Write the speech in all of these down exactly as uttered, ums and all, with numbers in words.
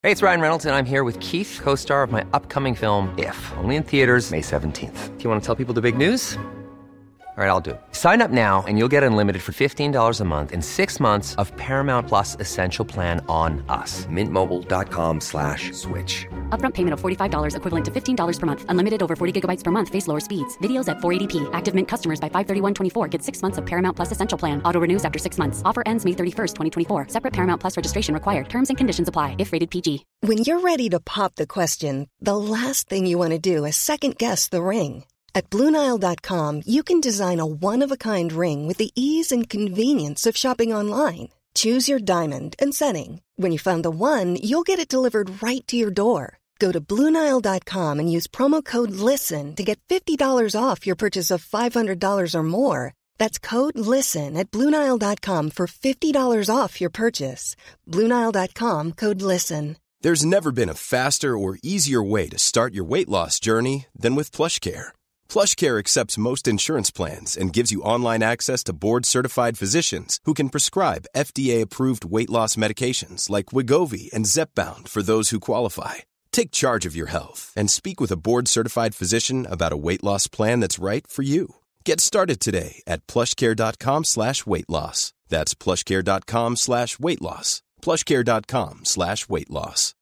Hey, it's Ryan Reynolds, and I'm here with Keith, co-star of my upcoming film, If, only in theaters May seventeenth. Do you want to tell people the big news? All right, I'll do it. Sign up now and you'll get unlimited for fifteen dollars a month and six months of Paramount Plus Essential Plan on us. Mint Mobile dot com slash switch. Upfront payment of forty-five dollars equivalent to fifteen dollars per month. Unlimited over forty gigabytes per month. Face lower speeds. Videos at four eighty p. Active Mint customers by five thirty-one twenty-four get six months of Paramount Plus Essential Plan. Auto renews after six months. Offer ends May thirty-first, twenty twenty-four. Separate Paramount Plus registration required. Terms and conditions apply if rated P G. When you're ready to pop the question, the last thing you want to do is second-guess the ring. At Blue Nile dot com, you can design a one-of-a-kind ring with the ease and convenience of shopping online. Choose your diamond and setting. When you find the one, you'll get it delivered right to your door. Go to Blue Nile dot com and use promo code LISTEN to get fifty dollars off your purchase of five hundred dollars or more. That's code LISTEN at Blue Nile dot com for fifty dollars off your purchase. Blue Nile dot com, code LISTEN. There's never been a faster or easier way to start your weight loss journey than with PlushCare. PlushCare accepts most insurance plans and gives you online access to board-certified physicians who can prescribe F D A-approved weight loss medications like Wegovy and Zepbound for those who qualify. Take charge of your health and speak with a board-certified physician about a weight loss plan that's right for you. Get started today at plushcare.com slash weight loss. That's plushcare.com slash weight loss. plushcare.com slash weight loss.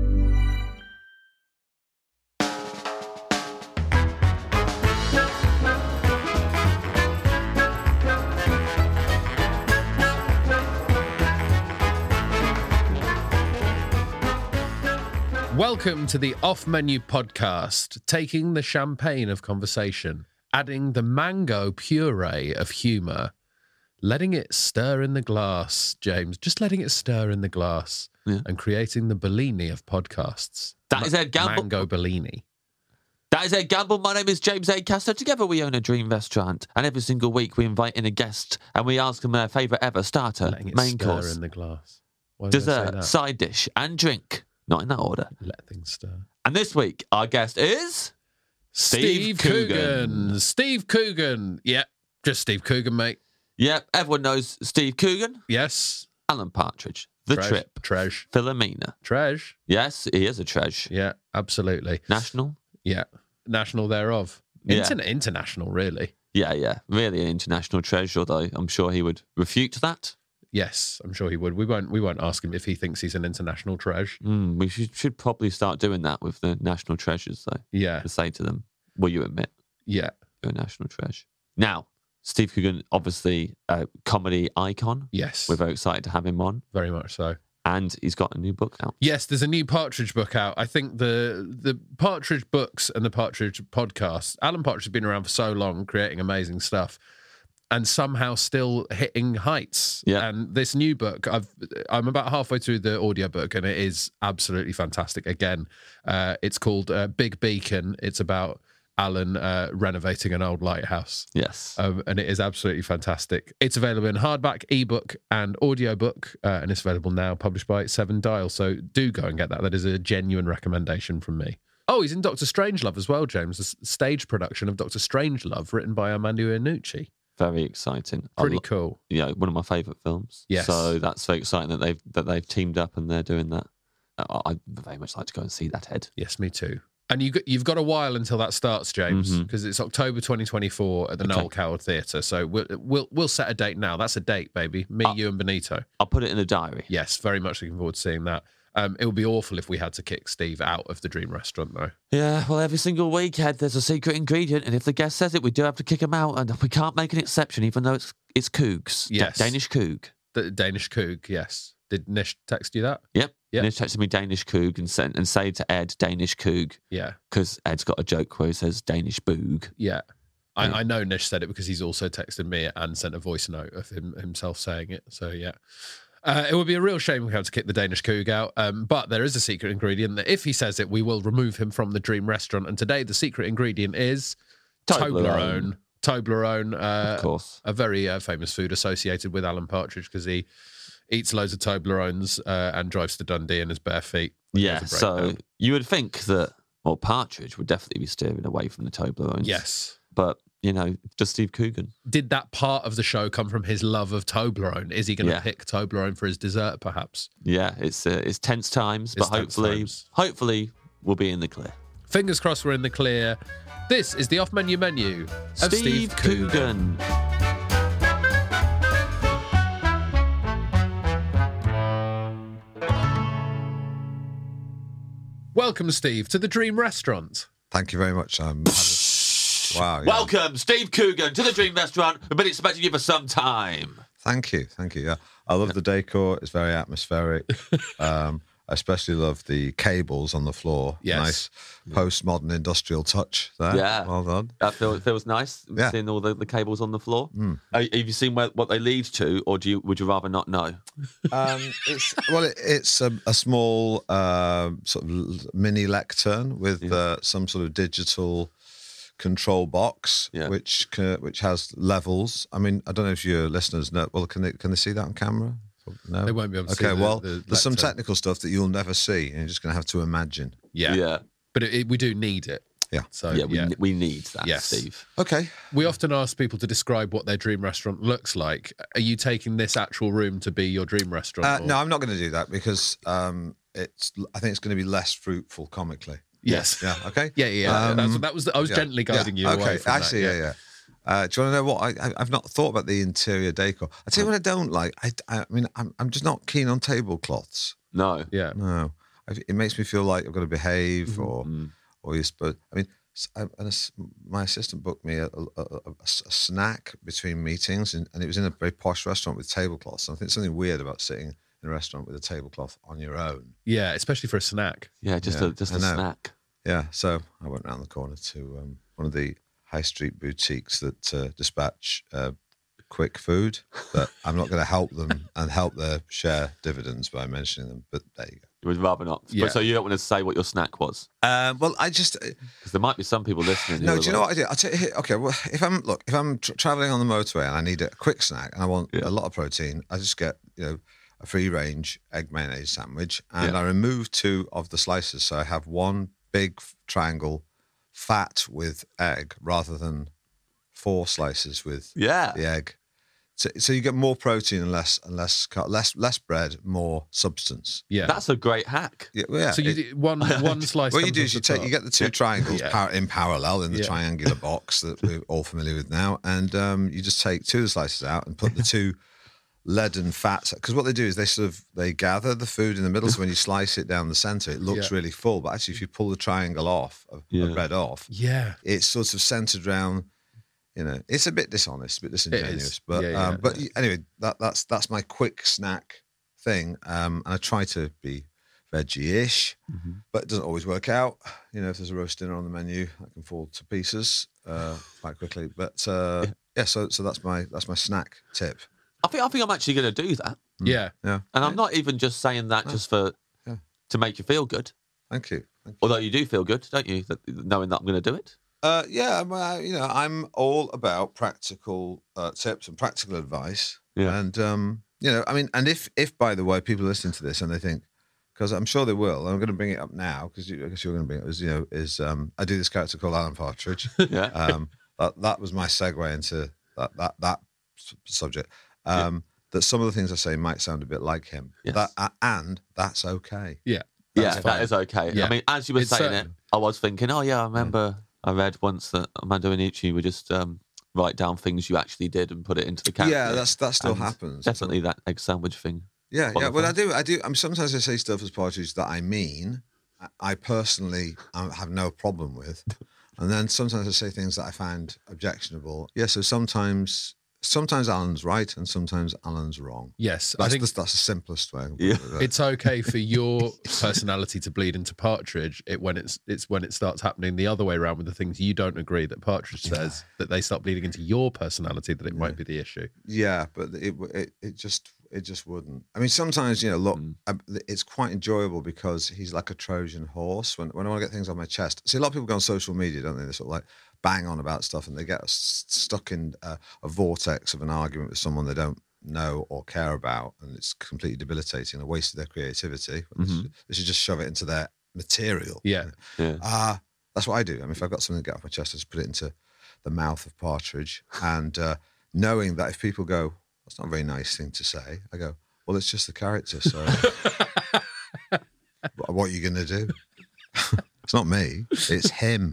Welcome to the Off Menu Podcast, taking the champagne of conversation, adding the mango puree of humour, letting it stir in the glass, James, just letting it stir in the glass, yeah. And creating the Bellini of podcasts. That Ma- is Ed Gamble. Mango Bellini. That is Ed Gamble. My name is James Acaster. Together we own a dream restaurant, and every single week we invite in a guest and we ask them their favourite ever starter, letting it main stir course, in the glass. Why did I say dessert, that? side dish, and drink. Not in that order. Let things stir. And this week, our guest is... Steve, Steve Coogan. Coogan. Steve Coogan. Yep, just Steve Coogan, mate. Yep, everyone knows Steve Coogan. Yes. Alan Partridge. The Tresh. Trip. Tresh. Philomena. Tresh. Yes, he is a tresh. Yeah, absolutely. National? Yeah, national thereof. Yeah. Inter- international, really. Yeah, yeah. Really an international treasure, although I'm sure he would refute that. Yes, I'm sure he would. We won't. We won't ask him if he thinks he's an international treasure. Mm, we should, should probably start doing that with the national treasures, though. Yeah. To say to them, will you admit Yeah. you're a national treasure? Now, Steve Coogan, obviously a comedy icon. Yes. We're very excited to have him on. Very much so. And he's got a new book out. Yes, there's a new Partridge book out. I think the the Partridge books and the Partridge podcast. Alan Partridge has been around for so long, creating amazing stuff, and somehow still hitting heights. Yeah. And this new book, I've I'm about halfway through the audiobook, and it is absolutely fantastic. Again, uh, it's called uh, Big Beacon. It's about Alan uh, renovating an old lighthouse. Yes. Um, and it is absolutely fantastic. It's available in hardback, ebook, and audiobook, uh, and it's available now, published by Seven Dial. So do go and get that. That is a genuine recommendation from me. Oh, he's in Doctor Strangelove as well, James. The s- stage production of Doctor Strangelove, written by Armando Iannucci. Very exciting. Pretty I, cool. Yeah, one of my favourite films. Yes. So that's very exciting that they've that they've teamed up and they're doing that. I, I'd very much like to go and see that, Ed. Yes, me too. And you, you've got a while until that starts, James, because mm-hmm. it's October twenty twenty-four at the okay. Noel Coward Theatre. So we'll, we'll we'll set a date now. That's a date, baby. Me, I'll, you, and Benito. I'll put it in the diary. Yes, very much looking forward to seeing that. Um, it would be awful if we had to kick Steve out of the Dream Restaurant, though. Yeah, well, every single week, Ed, there's a secret ingredient, and if the guest says it, we do have to kick him out, and we can't make an exception, even though it's it's Cougs. Yes. Da- Danish Coug. The Danish Coug, yes. Did Nish text you that? Yep. Yep. Nish texted me Danish Coug and, sent, and say to Ed, Danish Coug. Yeah. Because Ed's got a joke where he says Danish Boog. Yeah. I, I know Nish said it because he's also texted me and sent a voice note of him himself saying it. So, yeah. Uh, it would be a real shame if we had to kick the Danish Coug out, um, but there is a secret ingredient that if he says it, we will remove him from the Dream Restaurant. And today, the secret ingredient is Toblerone. Toblerone, uh, of course, a very uh, famous food associated with Alan Partridge because he eats loads of Toblerones uh, and drives to Dundee in his bare feet. Yeah, so you would think that, well, Partridge would definitely be steering away from the Toblerones. Yes. But you know, just Steve Coogan. Did that part of the show come from his love of Toblerone? Is he going to Yeah. pick Toblerone for his dessert, perhaps? Yeah, it's uh, it's tense times, It's but tense hopefully, times. hopefully we'll be in the clear. Fingers crossed we're in the clear. This is the off-menu menu of Steve, Steve Coogan. Coogan. Welcome, Steve, to the Dream Restaurant. Thank you very much. Um, wow. yeah. Welcome, Steve Coogan, to the Dream Restaurant. We've been expecting you for some time. Thank you. Thank you. Yeah. I love the decor. It's very atmospheric. um, I especially love the cables on the floor. Yes. Nice postmodern industrial touch there. Yeah. Well done. That feels, feels nice, Yeah. seeing all the, the cables on the floor. Hmm. Uh, have you seen where, what they lead to, or do you would you rather not know? Um, it's well, it, it's a, a small uh, sort of l- mini lectern with Yeah. uh, some sort of digital control box, Yeah. which ca- which has levels. I mean, I don't know if your listeners know. Well, can they can they see that on camera? No, They won't be able to see Okay, the- well, the there's some lectern. technical stuff that you'll never see, and you're just going to have to imagine. Yeah. yeah, But it, it, we do need it. Yeah. So, yeah. We, yeah. we need that, Yes. Steve. Okay. We often ask people to describe what their dream restaurant looks like. Are you taking this actual room to be your dream restaurant? Uh, or- no, I'm not going to do that because um, it's. I think it's going to be less fruitful comically. Yes. Yeah. Okay. Yeah, yeah. yeah. Um, That's, that was. I was yeah, gently guiding yeah, you okay. away from Actually, that. yeah, yeah. Uh, do you want to know what I, I? I've not thought about the interior decor. I tell you what I don't like. I. I mean, I'm. I'm just not keen on tablecloths. No. Yeah. No, I, it makes me feel like I've got to behave, Mm-hmm. or, Mm. or you're supposed. I mean, s- I, and a s my assistant booked me a, a, a, a s- a snack between meetings, and, and it was in a very posh restaurant with tablecloths. And I think there's something weird about sitting in a restaurant with a tablecloth on your own. Yeah, especially for a snack. Yeah, just Yeah, a just I a know. snack. Yeah, so I went round the corner to um, one of the high street boutiques that uh, dispatch uh, quick food, but I'm not going to help them and help their share dividends by mentioning them. But there you go. You would rather not. Yeah. But so you don't want to say what your snack was, Um, well, I just uh, because there might be some people listening. who no. are Do you know like, what I do? I tell you, okay. Well, if I'm look, if I'm tra- traveling on the motorway and I need a quick snack and I want Yeah. a lot of protein, I just get you know a free range egg mayonnaise sandwich, and Yeah. I remove two of the slices, so I have one big f- triangle fat with egg rather than four slices with Yeah. the egg. So, so you get more protein and less and less car- less less bread, more substance. Yeah. That's a great hack. Yeah, well, yeah. so you it- do one one slice. what you comes do off is you the take top. you get the two triangles Yeah. par- in parallel in the Yeah. triangular box that we're all familiar with now, and um, you just take two of the slices out and put the two leaden fats, because what they do is they sort of they gather the food in the middle, so when you slice it down the center it looks Yeah. really full, but actually if you pull the triangle off of Yeah. the bread off, Yeah. it's sort of centered around, you know, it's a bit dishonest, a bit disingenuous, but Yeah, yeah, um, but yeah. anyway, that that's that's my quick snack thing, um, and I try to be veggie-ish, Mm-hmm. but it doesn't always work out. You know, if there's a roast dinner on the menu, that can fall to pieces uh, quite quickly. But uh, yeah, so so that's my that's my snack tip. I think I think I'm actually going to do that, Yeah. Yeah, and I'm not even just saying that just for Yeah. to make you feel good. thank you. Thank you. Although you do feel good, don't you? That, knowing that I'm going to do it. Uh, yeah, I'm, uh, you know, I'm all about practical uh, tips and practical advice. Yeah. And um, you know, I mean, and if if by the way people listen to this and they think, because I'm sure they will, and I'm going to bring it up now because you, I guess you're going to bring it. Is you know, is um, I do this character called Alan Partridge. Yeah. um, that that was my segue into that that that s- subject. Um, That some of the things I say might sound a bit like him. Yes. That uh, and that's okay. Yeah. Yeah, That's that fine. is okay. Yeah. I mean, as you were It's saying certain. it, I was thinking, oh yeah, I remember I read once that Amanda and Ichi would just um, write down things you actually did and put it into the character. Yeah, that's that still And happens. Definitely that egg sandwich thing. Yeah, yeah. Well, I qualifies. do. I do. I mean, sometimes I say stuff as Partridge that I mean. I- I personally um, have no problem with, and then sometimes I say things that I find objectionable. Yeah. So sometimes, sometimes Alan's right, and sometimes Alan's wrong. Yes. I That's think the, that's the simplest way. Yeah. it's okay for your personality to bleed into Partridge. It when it's it's when it starts happening the other way around with the things you don't agree that Partridge says that they start bleeding into your personality that it might be the issue. Yeah, but it it it just it just wouldn't. I mean, sometimes you know, look, Mm. I, it's quite enjoyable because he's like a Trojan horse. When when I want to get things on my chest, see a lot of people go on social media, don't they? They sort of like bang on about stuff, and they get s- stuck in a, a vortex of an argument with someone they don't know or care about, and it's completely debilitating, a waste of their creativity. They, should, they should just shove it into their material. Yeah. Yeah. Ah, that's what I do. I mean, if I've got something to get off my chest, I just put it into the mouth of Partridge, and uh, knowing that if people go, that's not a very nice thing to say, I go, well, it's just the character, so what are you going to do? It's not me, it's him.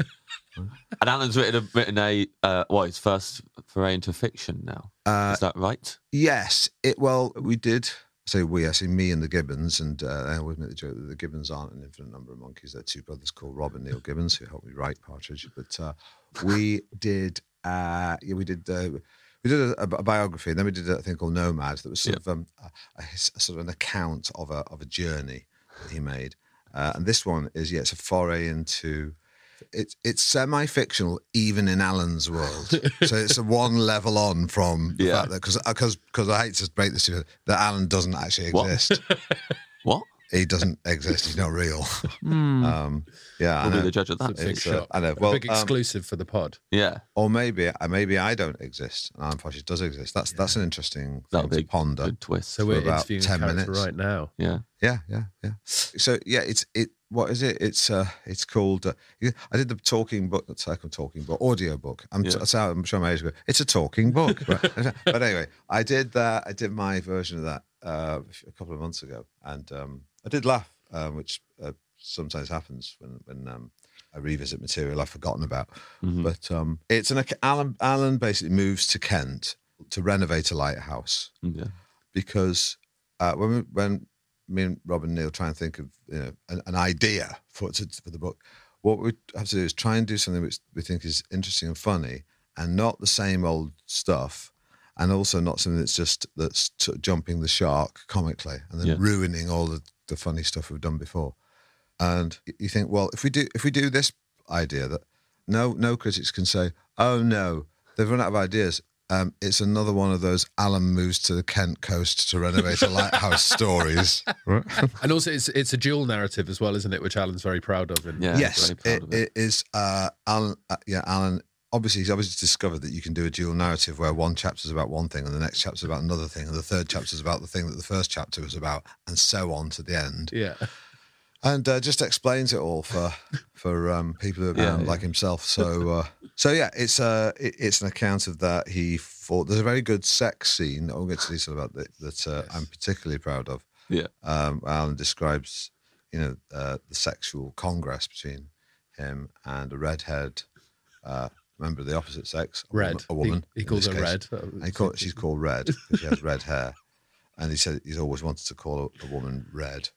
And Alan's written a, written a uh, well, his first foray into fiction now. Uh, Is that right? Yes. It well, we did. I say we. I say me and the Gibbons, and uh, I always make the joke that the Gibbons aren't an infinite number of monkeys. They're two brothers called Rob and Neil Gibbons who helped me write Partridge. But uh, we did. Uh, yeah, we did. Uh, we did a, a biography, and then we did a thing called Nomad. That was sort yeah. of um, a, a, a sort of an account of a of a journey that he made. Uh, and this one is yeah, it's a foray into. It's it's semi-fictional even in Alan's world, so it's a one level on from the yeah. fact that because because because I hate to break this to you, that Alan doesn't actually exist. What? what? He doesn't exist. He's not real. Mm. Um, yeah, We'll I be know. the judge of that. It's a big It's, uh, shot. I know. A Well, big um, exclusive for the pod. Yeah, or maybe maybe I don't exist and Alan Partridge does exist. That's that's an interesting that'll thing be to ponder. a good twist. So we're about interviewing ten a character minutes. right now. yeah, Yeah, yeah, yeah. So yeah, it's it. What is it? It's uh, it's called. Uh, I did the talking book, the second talking book, audio book. I'm, Yeah. t- so I'm sure my age ago. It's a talking book. Right? But anyway, I did that. I did my version of that uh, a couple of months ago, and um, I did laugh, um, which uh, sometimes happens when when um, I revisit material I've forgotten about. Mhm. But um, it's an Alan. Alan basically moves to Kent to renovate a lighthouse yeah, because uh, when we, when me and Rob and Neil try and think of you know an, an idea for to, for the book, what we have to do is try and do something which we think is interesting and funny, and not the same old stuff, and also not something that's just that's sort of jumping the shark comically and then Yeah. ruining all the, the funny stuff we've done before. And you think, well, if we do if we do this idea that no no critics can say, oh no, they've run out of ideas. Um, it's another one of those Alan moves to the Kent coast to renovate a lighthouse stories. And also, it's it's a dual narrative as well, isn't it? Which Alan's very proud of. And yeah. Yes, very proud it, of it. it is. Uh, Alan, uh, yeah, Alan. Obviously, he's obviously discovered that you can do a dual narrative where one chapter's about one thing and the next chapter's about another thing, and the third chapter's about the thing that the first chapter was about, and so on to the end. yeah. And uh, just explains it all for for um, people who are Yeah, um, yeah. like himself. So, uh, so yeah, it's uh, it, it's an account of that. He fought. There's a very good sex scene. I'll get to detail about that. That uh, I'm particularly proud of. Yeah. Um, Alan describes, you know, uh, the sexual congress between him and a redhead uh, member of the opposite sex, a Red. woman. A woman He, he in calls this her case. Red. And he call, she's called Red because she has red hair, and he said he's always wanted to call a, a woman Red.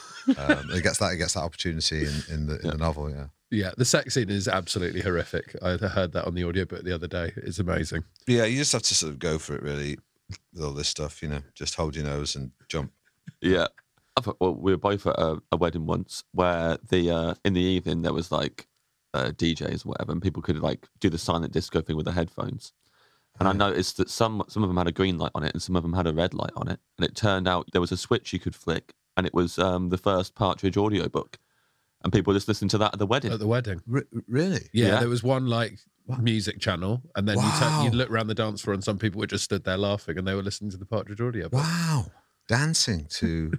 Um, he gets that. He gets that opportunity in, in the in Yeah. the novel. Yeah. Yeah, the sex scene is absolutely horrific. I heard that on the audiobook the other day. It's amazing. Yeah. You just have to sort of go for it, really, with all this stuff. You know, just hold your nose and jump. Yeah. I thought, well, we were both at a, a wedding once where the uh, in the evening there was like uh, D Js or whatever, and people could like do the silent disco thing with the headphones. And I noticed that some some of them had a green light on it and some of them had a red light on it. And it turned out there was a switch you could flick, and it was um, the first Partridge audiobook. And people just listened to that at the wedding. At the wedding. R- really? Yeah, Yeah. there was one like music channel, and then you Wow. turn, you'd look around the dance floor, and some people were just stood there laughing, and they were listening to the Partridge audio. Wow. Dancing to.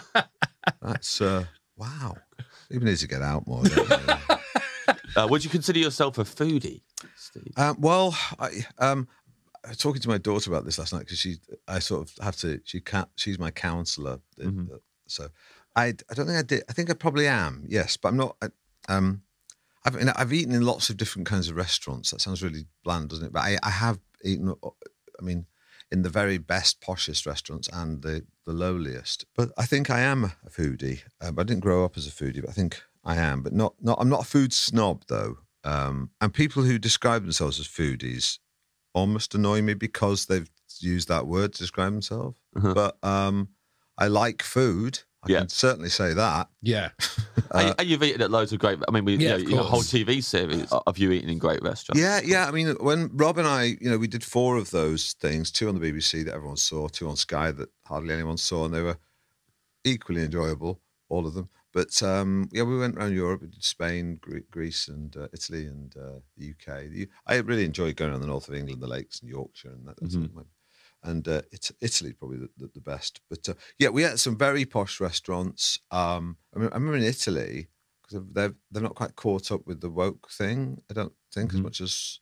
That's uh, wow. People need to get out more. Don't they? Uh, would you consider yourself a foodie, Steve? Um, well, I, um, I was talking to my daughter about this last night because she, I sort of have to. She can't. She's my counsellor, Mhm. so I, I don't think I did. I think I probably am. Yes, but I'm not. I, um, I've, you know, I've eaten in lots of different kinds of restaurants. That sounds really bland, doesn't it? But I, I have eaten. I mean, in the very best, poshest restaurants and the the lowliest. But I think I am a foodie. Um, I didn't grow up as a foodie, but I think I am. But not. Not. I'm not a food snob though. Um, and people who describe themselves as foodies almost annoy me because they've used that word to describe themselves. Uh-huh. But um, I like food. I Yeah. can certainly say that. Yeah, and, and you've eaten at loads of great. I mean, we Yeah, you know, of you know, a whole course. T V series of you eating in great restaurants. Yeah, yeah. I mean, when Rob and I, you know, we did four of those things, two on the B B C that everyone saw, two on Sky that hardly anyone saw, and they were equally enjoyable, all of them. But um, yeah, we went around Europe. We did Spain, Gre- Greece, and uh, Italy, and uh, the U K. The U- I really enjoyed going around the north of England, the lakes, and Yorkshire, and that. That's Mhm. my, and uh, it's Italy probably the, the, the best. But uh, yeah, we had some very posh restaurants. Um, I, mean, I remember in Italy because they're they're not quite caught up with the woke thing. I don't think as Mhm. much as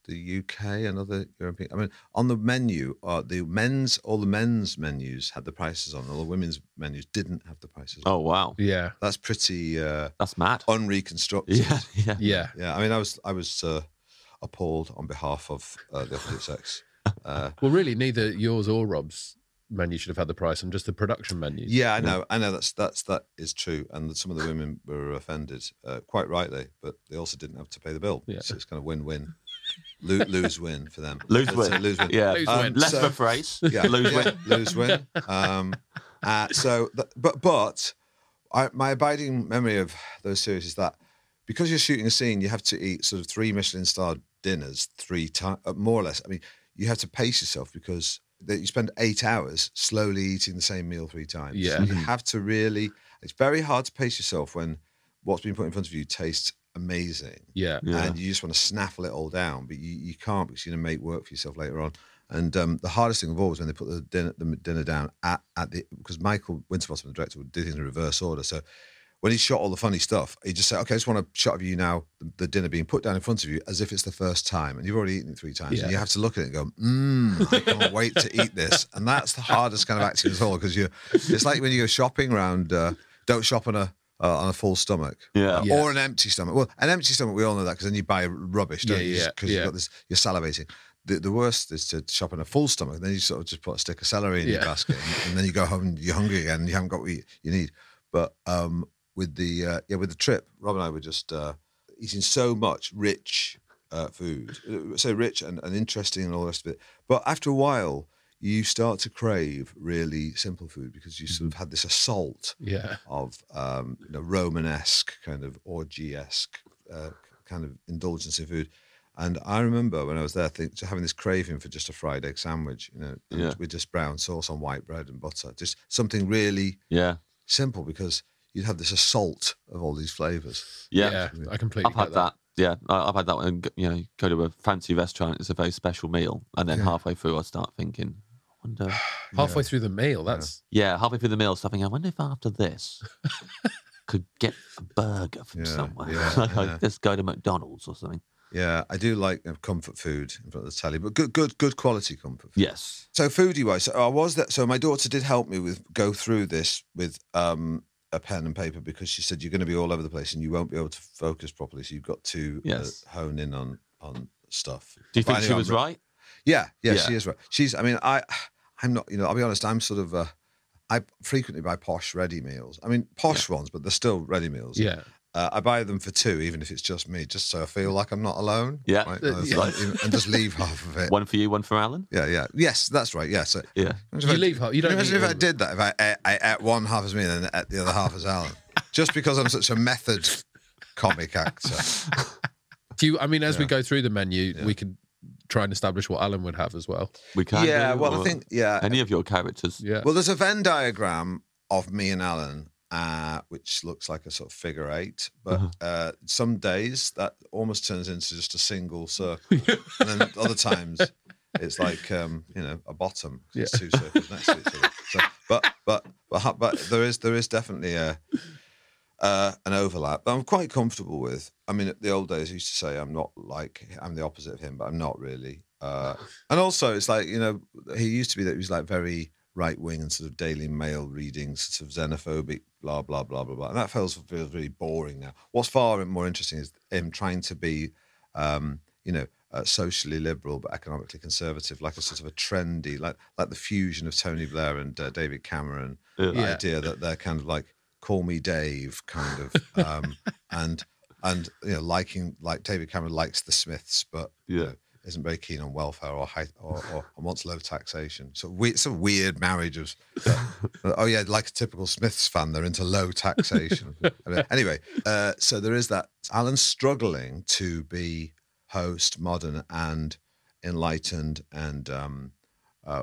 the U K and other European. I mean, on the menu, uh, the men's, all the men's menus had the prices on. All the women's menus didn't have the prices on. Oh wow, Yeah. That's pretty uh, that's mad. unreconstructed. Yeah, yeah, Yeah. Yeah, I mean, I was I was uh, appalled on behalf of uh, the opposite sex. Uh, Well, really, neither yours or Rob's menu should have had the price on, just the production menus. yeah, I know, I know that's that's that is true, and some of the women were offended, uh, quite rightly, but they also didn't have to pay the bill. Yeah. So it's kind of win-win, Lo- lose win for them. Lose It's win. a lose win. Yeah, Lose Um, win. less so- of a phrase. Yeah, Lose yeah, win. lose win. Um, uh, so, th- but but I, my abiding memory of those series is that because you're shooting a scene, you have to eat sort of three Michelin-starred dinners three times, uh, more or less. I mean, you have to pace yourself because that you spend eight hours slowly eating the same meal three times. Yeah. So you have to really. It's very hard to pace yourself when what's been put in front of you tastes amazing. Yeah. Yeah. And you just want to snaffle it all down, but you, you can't because you're going to make work for yourself later on. And um, the hardest thing of all was when they put the dinner, the dinner down at, at the, because Michael Winterbottom, the director, would do things in reverse order. So when he shot all the funny stuff, he just said, okay, I just want a shot of you now, the, the dinner being put down in front of you as if it's the first time. And you've already eaten it three times. Yeah. And you have to look at it and go, mmm, I can't wait to eat this. And that's the hardest kind of acting as well, because you it's like when you go shopping around, uh, don't shop on a, Uh, on a full stomach, Yeah. Yeah. or an empty stomach. Well, an empty stomach, we all know that because then you buy rubbish, don't Yeah, you? yeah, Because yeah. you've got this, you're salivating. The, the worst is to shop on a full stomach, and then you sort of just put a stick of celery in your Yeah. basket, and, and then you go home and you're hungry again, and you haven't got what you, you need. But um, with the uh, yeah, with the trip, Rob and I were just uh, eating so much rich uh, food, uh, so rich and, and interesting and all the rest of it. But after a while, you start to crave really simple food because you sort of had this assault Yeah. of um, you know, Romanesque kind of orgy-esque uh, kind of indulgence in food. And I remember when I was there, think, having this craving for just a fried egg sandwich, you know, and Yeah. with just brown sauce on white bread and butter, just something really Yeah, simple because you'd have this assault of all these flavors. yeah. Yeah. I completely I've had get that. Yeah, I- I've had that one. You know, go to a fancy restaurant, it's a very special meal, and then halfway through, I start thinking, I wonder. Halfway through the meal, that's Yeah, halfway through the meal, something. I wonder if after this could get a burger from Yeah, somewhere. yeah, like, yeah. like, just go to McDonald's or something. Yeah, I do like uh, comfort food in front of the telly, but good, good, good quality comfort food. Yes. So foodie wise, so I was that. So my daughter did help me with go through this with um, a pen and paper because she said you're going to be all over the place and you won't be able to focus properly. So you've got to Yes. uh, hone in on on stuff. Do you think But she anyway, was I'm- right? Yeah, yeah, Yeah. she is right. She's. I mean, I, I'm not. You know, I'll be honest. I'm sort of. Uh, I frequently buy posh ready meals. I mean, posh ones, but they're still ready meals. yeah. Uh, I buy them for two, even if it's just me, just so I feel like I'm not alone. Yeah. Right? Uh, It's yeah. like- and just leave half of it. One for you, one for Alan? Yeah, yeah. Yes, that's right. Yes. So, Yeah. imagine You if I- leave half- you don't Imagine eat if all I of it. did that. If I ate, I ate one half as me and then ate the other half as Alan, just because I'm such a method comic actor. Do you, I mean, as we go through the menu, we could try and establish what Alan would have as well. We can Yeah. do, Well, I or think yeah. Any of your characters? Yeah. Well, there's a Venn diagram of me and Alan, uh, which looks like a sort of figure eight. But uh, some days that almost turns into just a single circle, and then other times it's like um, you know a bottom. 'Cause It's two circles next to each other. So, but but but but there is there is definitely a. Uh, an overlap that I'm quite comfortable with. I mean, the old days I used to say I'm not like I'm the opposite of him, but I'm not really. Uh, and also, it's like you know, he used to be that he was like very right wing and sort of Daily Mail reading, sort of xenophobic, blah blah blah blah blah. And that feels feels really boring now. What's far more interesting is him trying to be, um, you know. Uh, socially liberal but economically conservative, like a sort of a trendy, like like the fusion of Tony Blair and uh, David Cameron. The Yeah. idea that they're kind of like call me Dave, kind of, um, and and you know, liking like David Cameron likes the Smiths, but you Yeah. know, isn't very keen on welfare or high or, or, or wants low taxation. So we, it's a weird marriage of, uh, oh yeah, like a typical Smiths fan, they're into low taxation. Anyway, uh, so there is that. Alan's struggling to be host, modern, and enlightened, and um, uh,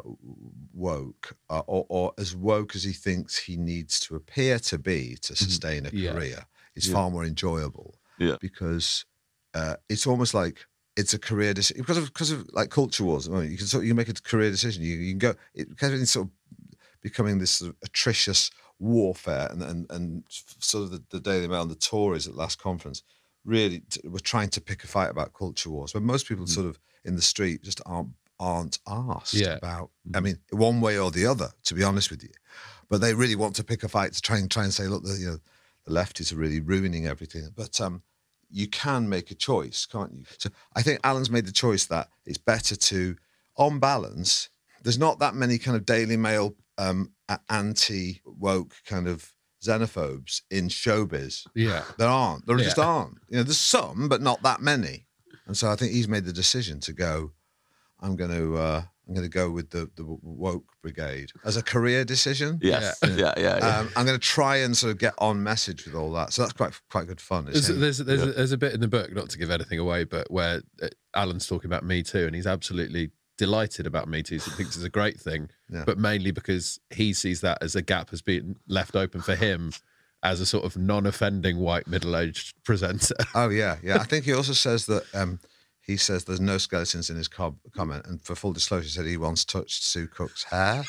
woke, uh, or, or as woke as he thinks he needs to appear to be to sustain a Yeah. career. It's far more enjoyable Yeah. because uh, it's almost like it's a career decision because of because of like culture wars. I mean, you can sort of, you can make a career decision. You, you can go. It kind of sort of becoming this sort of atrocious warfare, and and, and sort of the, the Daily Mail and the Tories at last conference really t- were trying to pick a fight about culture wars, when most people Mm. sort of in the street just aren't aren't asked Yeah. about. I mean, one way or the other, to be honest with you, but they really want to pick a fight to try and try and say, look, the, you know, the lefties are really ruining everything. But um, you can make a choice, can't you? So I think Alan's made the choice that it's better to, on balance, there's not that many kind of Daily Mail um, a- anti-woke kind of xenophobes in showbiz. Yeah. There aren't. There Yeah. just aren't. You know, there's some, but not that many. And so I think he's made the decision to go, I'm going to uh, I'm going to go with the, the woke brigade as a career decision. Yes. Yeah, yeah, yeah. yeah. Um, I'm going to try and sort of get on message with all that. So that's quite quite good fun. It's There's, him. there's, there's, Yeah. a, there's a bit in the book, not to give anything away, but where uh, Alan's talking about Me Too, and he's absolutely delighted about Me Too. So he thinks it's a great thing, Yeah. but mainly because he sees that as a gap has been left open for him as a sort of non-offending white middle-aged presenter. Oh yeah, yeah. I think he also says that um, he says there's no skeletons in his co- comment, and for full disclosure, he said he once touched Sue Cook's hair.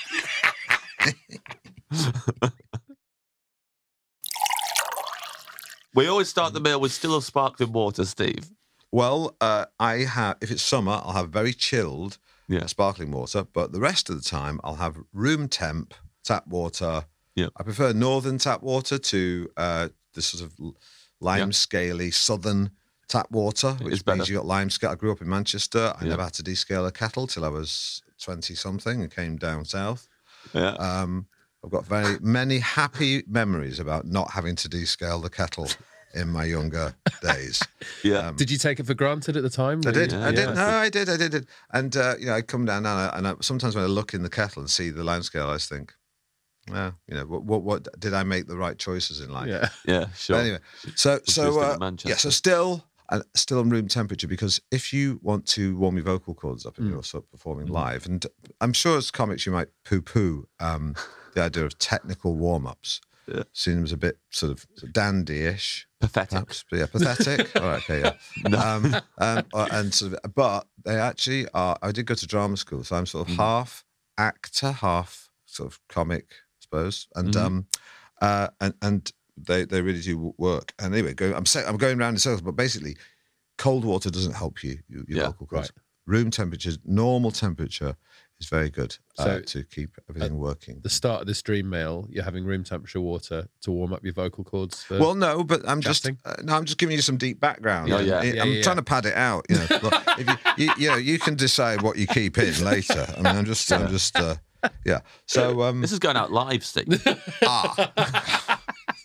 We always start the meal with still sparkling water, Steve. Well, uh, I have if it's summer, I'll have very chilled Yeah. sparkling water, but the rest of the time I'll have room temp tap water. Yeah. I prefer northern tap water to uh, the sort of lime Yeah. scaly southern tap water, It which is better. means you got lime scale. I grew up in Manchester. I Yeah. never had to descale a kettle till I was twenty something and came down south. Yeah. Um, I've got very many happy memories about not having to descale the kettle in my younger days. yeah. Did you take it for granted at the time? I did. Yeah, I did. yeah. No, I did. I did. it. And uh, you know, I come down now, and I, sometimes when I look in the kettle and see the lime scale, I just think, well, you know, what, what, what did I make the right choices in life? Yeah. yeah, sure. But anyway, so just so in uh, Manchester. yeah, so still uh, still in room temperature, because if you want to warm your vocal cords up and Mm. you're sort of performing Mm-hmm. live, and I'm sure as comics you might poo-poo um, the idea of technical warm-ups. Yeah. Seems a bit sort of dandy-ish. Pathetic. Perhaps, but yeah, pathetic. All right, okay, yeah. Um, um, uh, and sort of, but they actually are. I did go to drama school, so I'm sort of Mhm. half actor, half sort of comic, I suppose. And Mhm. um, uh, and and they they really do work. And anyway, go, I'm saying I'm going around in circles, but basically, cold water doesn't help you. Your, your Yeah, vocal cords. right. Room temperature, normal temperature, is very good uh, So, to keep everything working. The start of this dream meal, you're having room temperature water to warm up your vocal cords. For... Well, no, but I'm just chatting? uh, no, I'm just giving you some deep background. Oh, yeah. I- Yeah, I'm yeah, trying yeah. to pad it out. You know, Look, if you, you, you know, you can decide what you keep in later. I mean, I'm just, I'm just, uh, yeah. So, um, This is going out live, Steve. ah,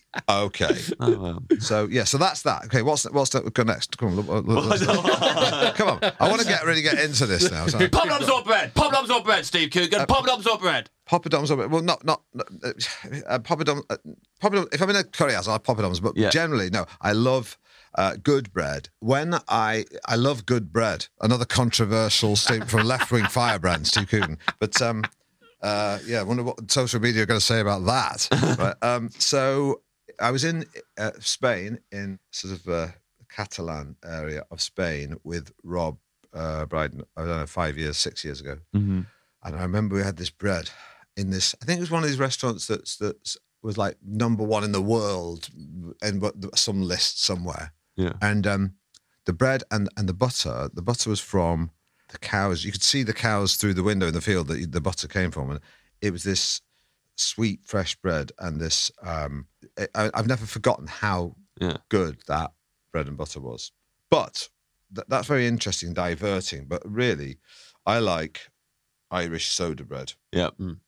okay. oh, well. So yeah, so that's that. Okay, what's what's that? Go next. Come on, look, look, look, look. Come on. I want to get really get into this now. So Poppadoms or bread? Poppadoms or bread, Steve Coogan? Poppadoms or bread? poppadoms. are- Well, not not uh, uh, poppadom. Uh, poppadom. If I'm in a curry house, I like poppadoms. But Yeah. generally, no. I love uh, good bread. When I I love good bread. Another controversial statement from left wing firebrand Steve Coogan. But um, uh, yeah, I wonder what social media are going to say about that. Right, um, so I was in uh, Spain, in sort of uh, Catalan area of Spain with Rob uh, Brydon. I don't know, five years, six years ago. Mm-hmm. And I remember we had this bread in this, I think it was one of these restaurants that's that was like number one in the world in what- some list somewhere. Yeah. And um, the bread and, and the butter, the butter was from the cows. You could see the cows through the window in the field that the butter came from. And it was this sweet, fresh bread. And this, um, I, I've never forgotten how Yeah. good that bread and butter was. But th- that's very interesting, diverting. But really, I like Irish soda bread Yeah.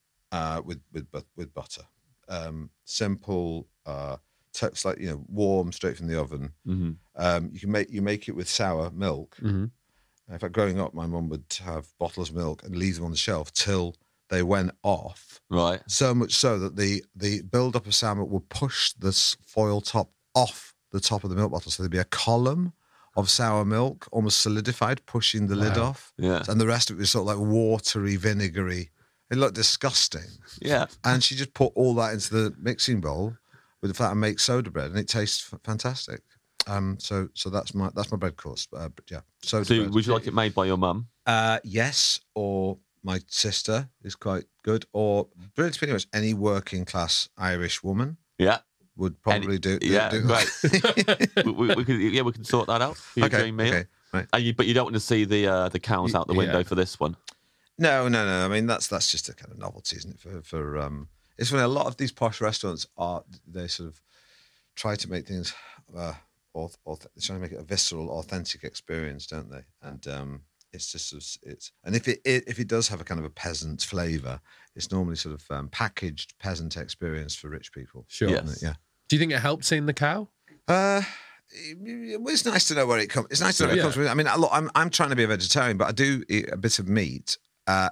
uh, with with bu- with butter. Um, simple, uh, t- it's like you know, warm, straight from the oven. Mm-hmm. Um, you can make you make it with sour milk. Mhm. In fact, growing up, my mum would have bottles of milk and leave them on the shelf till they went off. Right. So much so that the the build up of sour milk would push the s- foil top off the top of the milk bottle, so there'd be a column of sour milk, almost solidified, pushing the lid Wow. off. Yeah. And the rest of it was sort of like watery, vinegary. It looked disgusting. Yeah. And she just put all that into the mixing bowl with the fat and make soda bread, and it tastes f- fantastic. Um, so so that's my that's my bread course. Uh, but yeah, soda So, bread. would you like it made by your mum? Uh, yes, or my sister is quite good, or pretty pretty much any working class Irish woman. Yeah. would probably Any- do, do. yeah, do great. we, we, we could, yeah, we can sort that out for your Okay, dream meal. okay, right. And you, but you don't want to see the uh, the cows out the window Yeah. for this one. No, no, no. I mean, that's that's just a kind of novelty, isn't it? For for um, it's when a lot of these posh restaurants are they sort of try to make things, uh, auth- auth- they're trying to make it a visceral, authentic experience, don't they? And um, it's just sort of- it's and if it, it if it does have a kind of a peasant flavour, it's normally sort of um, packaged peasant experience for rich people. Sure. isn't Yes. it? Yeah. Do you think it helped seeing the cow? Uh, it- it's nice to know where it comes. It's nice to know where Yeah. it comes from. I mean, look, I'm I'm trying to be a vegetarian, but I do eat a bit of meat uh,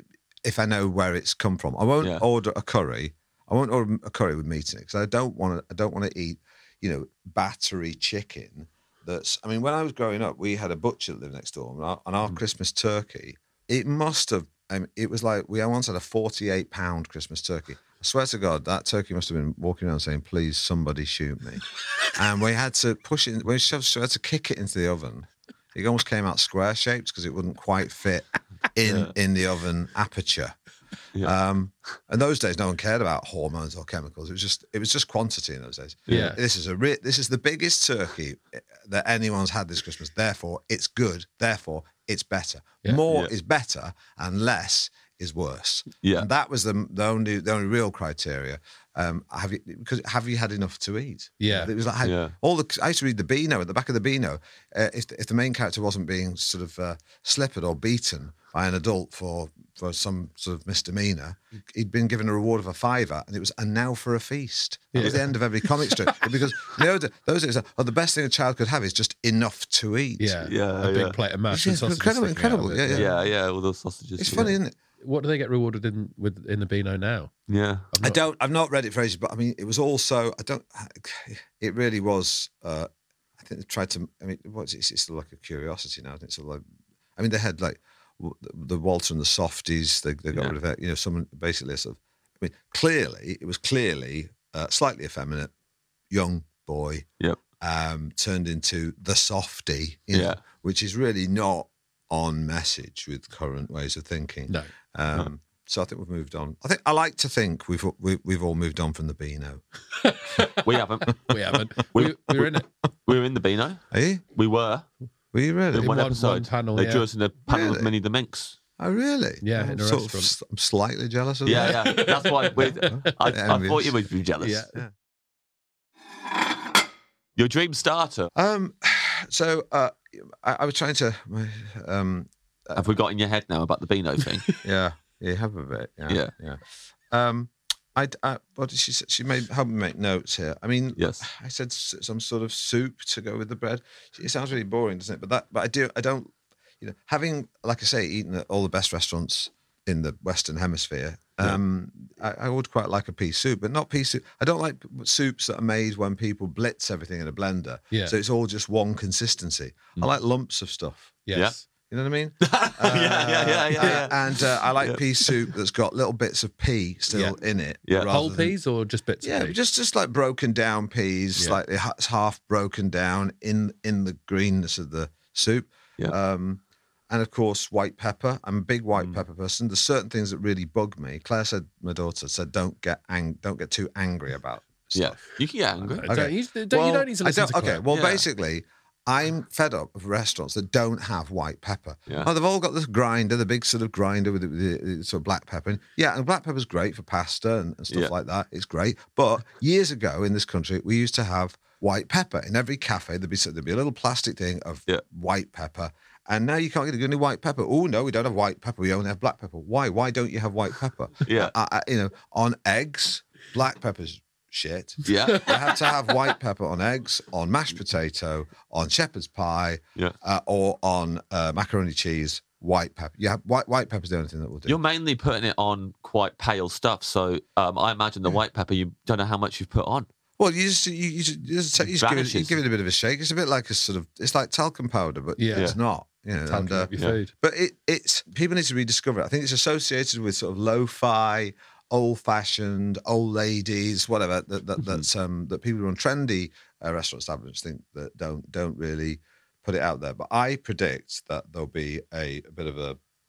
if I know where it's come from. I won't Yeah. order a curry. I won't order a curry with meat in it because I don't want to. I don't want to eat, you know, battery chicken. That's. I mean, when I was growing up, we had a butcher that lived next door, and our, and our Mm. Christmas turkey. It must have. I mean, it was like we once had a forty-eight pound Christmas turkey. I swear to God, that turkey must have been walking around saying, "Please, somebody shoot me," and we had to push it. We had to kick it into the oven. It almost came out square shaped because it wouldn't quite fit in Yeah. in the oven aperture. Yeah. Um, and those days, no one cared about hormones or chemicals. It was just it was just quantity in those days. Yeah. This is a re- this is the biggest turkey that anyone's had this Christmas. Therefore, it's good. Therefore, it's better. Yeah. More Yeah. is better, and less is worse. Yeah. And that was the the only the only real criteria. Um, have you because have you had enough to eat? Yeah. It was like Yeah. all the. I used to read the Beano at the back of the Beano. Uh, if if the main character wasn't being sort of uh, slippered or beaten by an adult for for some sort of misdemeanor, he'd been given a reward of a fiver, and it was and now for a feast. That was the end of every comic strip because you know, those days, oh, the best thing a child could have is just enough to eat. Yeah. Yeah, A big yeah. plate of mash Yeah, and sausages. incredible, sticking out of incredible, it. yeah, Yeah, yeah, all those sausages. It's yeah. funny, isn't it? What do they get rewarded in with in the Beano now? Yeah. I don't. I've not read it for ages, but I mean, it was also. I don't. It really was. Uh, I think they tried to. I mean, what's it? It's sort of like a curiosity now. It's sort of like. I mean, they had like w- the Walter and the Softies. They they got Yeah. rid of it. You know, someone basically sort of. I mean, clearly it was clearly uh, slightly effeminate young boy Yep. um, turned into the softie. You know, Yeah. which is really not on message with current ways of thinking. No. Um, So I think we've moved on. I think I like to think we've we, we've all moved on from the Beano. We haven't. We haven't. we, we were in it. We were in the Beano. Are you? We were. Were you really? In one, one- episode. one panel, they yeah. drew us in a panel Really? of Minnie the Minx. Oh, really? Yeah, I'm in a sort restaurant. Of, I'm slightly jealous of Yeah, that. yeah. That's why we, I, I Envious. thought you would be jealous. Yeah. Yeah. Your dream starter. Um. So uh, I, I was trying to. Um. Have we got in your head now about the Beano thing? Yeah. Yeah. You have a bit. Yeah. Yeah. Yeah. Um. I. I what did she say? She made help me make notes here. I mean. Yes. I said s- some sort of soup to go with the bread. It sounds really boring, doesn't it? But that. But I do. I don't. You know, having like I say, eaten at all the best restaurants in the Western Hemisphere. Um, I, I would quite like a pea soup, but not pea soup. I don't like soups that are made when people blitz everything in a blender. Yeah. So it's all just one consistency. I like lumps of stuff. Yes. You know what I mean? yeah, yeah, yeah, yeah, yeah. And uh, I like Yeah. pea soup that's got little bits of pea still in it. Yeah. rather Whole than- peas or just bits Yeah, of pea? just just like broken down peas, Yeah. slightly ha- half broken down in in the greenness of the soup. Yeah. Um, and of course, white pepper. I'm a big white Mm. pepper person. There's certain things that really bug me. Claire said, my daughter said, don't get ang- don't get too angry about Yeah. stuff. You can get angry. Don't, Okay. you, don't, you don't need to I listen don't- to Okay, Claire. well, Yeah. basically, I'm fed up of restaurants that don't have white pepper. Yeah. Oh, they've all got this grinder, the big sort of grinder with the, the, the sort of black pepper. And yeah, and black pepper's great for pasta and, and stuff Yeah. like that. It's great. But years ago in this country, we used to have white pepper. In every cafe, there'd be, there'd be a little plastic thing of Yeah. white pepper. And now you can't get any white pepper. Oh, no, we don't have white pepper. We only have black pepper. Why? Why don't you have white pepper? Yeah. Uh, uh, you know, on eggs, black pepper's shit. Yeah. You have to have white pepper on eggs, on mashed potato, on shepherd's pie, Yeah. uh, or on uh, macaroni cheese. White pepper. Yeah, white white pepper's the only thing that will do. You're mainly putting it on quite pale stuff, so um, I imagine the white pepper. You don't know how much you've put on. well, you just you, you just, you just, you just give, it, you Vanishes. give it a bit of a shake. It's a bit like a sort of it's like talcum powder, but Yeah. it's not. You know, and, Talcum uh, up your yeah. food. but it it's people need to rediscover it. I think it's associated with sort of lo-fi, old-fashioned, old ladies, whatever. That, that that's um that people who run trendy uh, restaurant establishments think that don't don't really put it out there. But I predict that there'll be a, a bit of a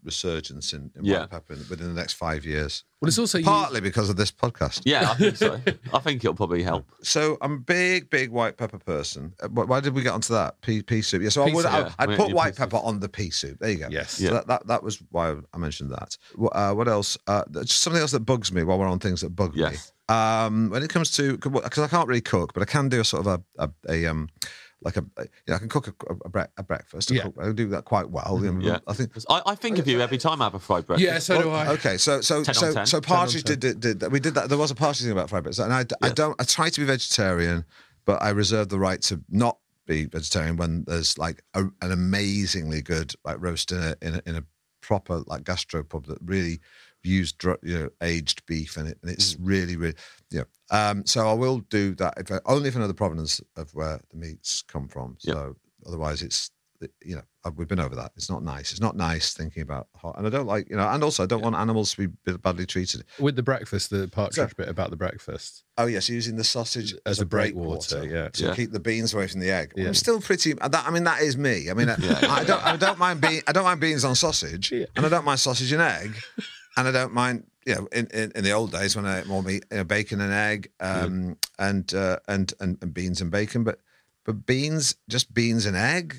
resurgence in, in Yeah. white pepper in, within the next five years. Well, it's also Partly because of this podcast. Yeah, I think so. I think it'll probably help. So I'm a big, big white pepper person. Uh, wh- Why did we get onto that? Pea, pea soup. Yeah, so I Pea would, soup, I, yeah. I'd Went put in white pieces. pepper on the pea soup. There you go. Yes. So Yeah. that, that, that was why I mentioned that. Wh- Uh, what else? Uh, just something else that bugs me while we're on things that bug Yes. me. Um, when it comes to, because I can't really cook, but I can do a sort of a, a, a um, like a, a you know, I can cook a, a, bre- a breakfast. I, Yeah. cook, I do that quite well. You know, Yeah. I think. I, I think of you every time I have a fried breakfast. Yeah, so do I. Okay, so so ten on so ten. so ten on Partridge ten. did, did did we did that. There was a Partridge thing about fried breakfast, and I, I Yeah. don't. I try to be vegetarian, but I reserve the right to not be vegetarian when there's like a, an amazingly good like roast in a in a, in a proper like gastropub that really used dr- you know aged beef in it, and it's really really you know. Um, so I will do that if I, only if I know the provenance of where the meats come from. So otherwise, it's you know we've been over that. It's not nice. It's not nice thinking about hot, and I don't like you know, and also I don't want animals to be badly treated. With the breakfast, the partridge So- bit about the breakfast. Oh yes, using the sausage as, As a a breakwater, breakwater, yeah. to Yeah. keep the beans away from the egg. Yeah. I'm still pretty. That, I mean, that is me. I mean, I, I don't. I don't mind bean. I don't mind beans on sausage, and I don't mind sausage and egg, and I don't mind. You know, in, in, in the old days when I ate more meat, you know, bacon and egg, um, and, uh, and and and beans and bacon, but but beans, just beans and egg,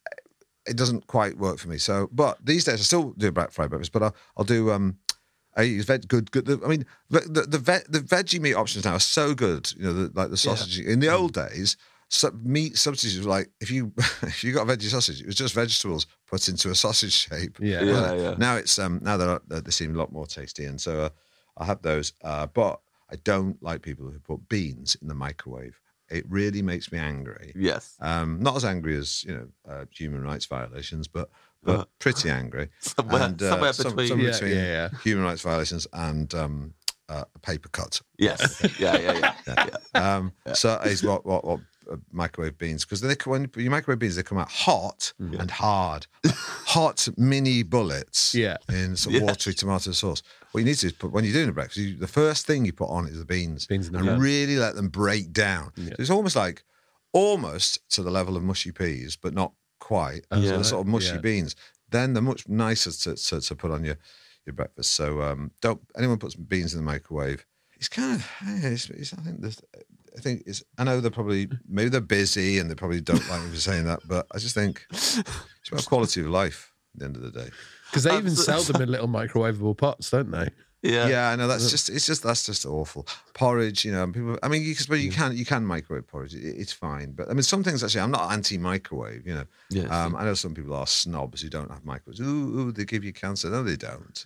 it doesn't quite work for me. So, but these days I still do black fried breakfast, but I'll, I'll do. Um, I use veg, good, good. The, I mean, the the the, ve, the veggie meat options now are so good. You know, the, like the sausage. In the old days, so, meat substitutes were like if you if you got a veggie sausage, it was just vegetables put into a sausage shape. Yeah. Yeah, Uh, yeah. Now it's um now they're they seem a lot more tasty, and so uh, I have those. Uh, but I don't like people who put beans in the microwave. It really makes me angry. Yes. Um, not as angry as you know uh, human rights violations, but but Uh-huh. pretty angry. Somewhere- And, uh, somewhere some- between. somewhere Yeah, between yeah, yeah. human rights violations and um, uh, a paper cut. Yes. Yeah, yeah, yeah. yeah. yeah. Um, So is what what, what uh, microwave beans, because they when you microwave beans they come out hot and hard, hot mini bullets. Yeah. In some Yeah. watery tomato sauce. What you need to do is put when you're doing a breakfast, you, the first thing you put on is the beans, Beans in the and pan. really let them break down. So it's almost like almost to the level of mushy peas, but not quite. So Yeah. the sort of mushy Yeah. beans. Then they're much nicer to, to, to put on your, your breakfast. So um, don't anyone puts beans in the microwave. It's kind of it's, it's, I think there's I think it's I know they're probably maybe they're busy and they probably don't like me for saying that, but I just think it's about quality of life at the end of the day. Because they even Absolutely. sell them in little microwavable pots, don't they? Yeah. Yeah, I know that's just it's just that's just awful. Porridge, you know, and people. I mean, you, can- you can you can microwave porridge. It, it's fine, but I mean, some things actually. I'm not anti-microwave. You know, Yeah, um, I know some people are snobs who don't have microwaves. Ooh, ooh, they give you cancer. No, they don't.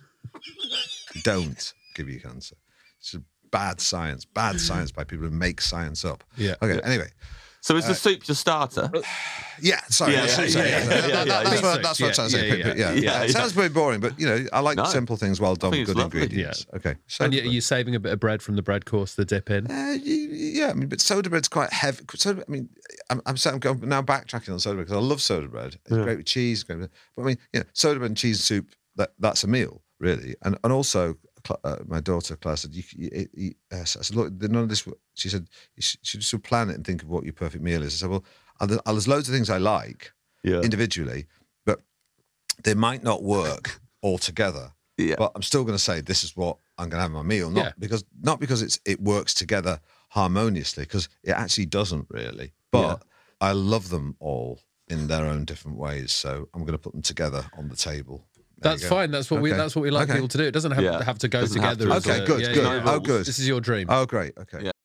They don't give you cancer. It's just bad science. Bad science by people who make science up. Yeah. Okay. Anyway. So is the soup your starter? Yeah, sorry. Yeah, that's- yeah, sorry, yeah, yeah, yeah, that- yeah, that- yeah, That's yeah. what that's what I'm trying to say. Yeah, quick, quick, yeah, Yeah, yeah, yeah. It yeah. sounds very boring, but you know, I like No. simple things, well done, I think good it's lovely. ingredients. Okay. So And you, are you saving a bit of bread from the bread course to dip in? Uh, y- yeah, I mean, but soda bread's quite heavy. Soda, I mean, I'm, I'm, I'm going now backtracking on soda bread because I love soda bread. It's great with cheese. Great with, but I mean, you know, soda bread and cheese soup, that, that's a meal, really. And and also, Cl- uh, my daughter, Claire, said, you, you, you, uh, I said, look, none of this, she said, you should, you should plan it and think of what your perfect meal is. I said, well, uh, there's loads of things I like Yeah. individually, but they might not work all together. Yeah. But I'm still going to say this is what I'm going to have in my meal, not Yeah. because not because it's it works together harmoniously, because it actually doesn't really. But I love them all in their own different ways, so I'm going to put them together on the table. There That's you go. fine. That's what we. Okay. That's what we like Okay. people to do. It doesn't have, Yeah. have to go Doesn't have together. to. as Okay, a- good, yeah, good. yeah, yeah. Oh, good. This is your dream. Oh, great. Okay. Yeah.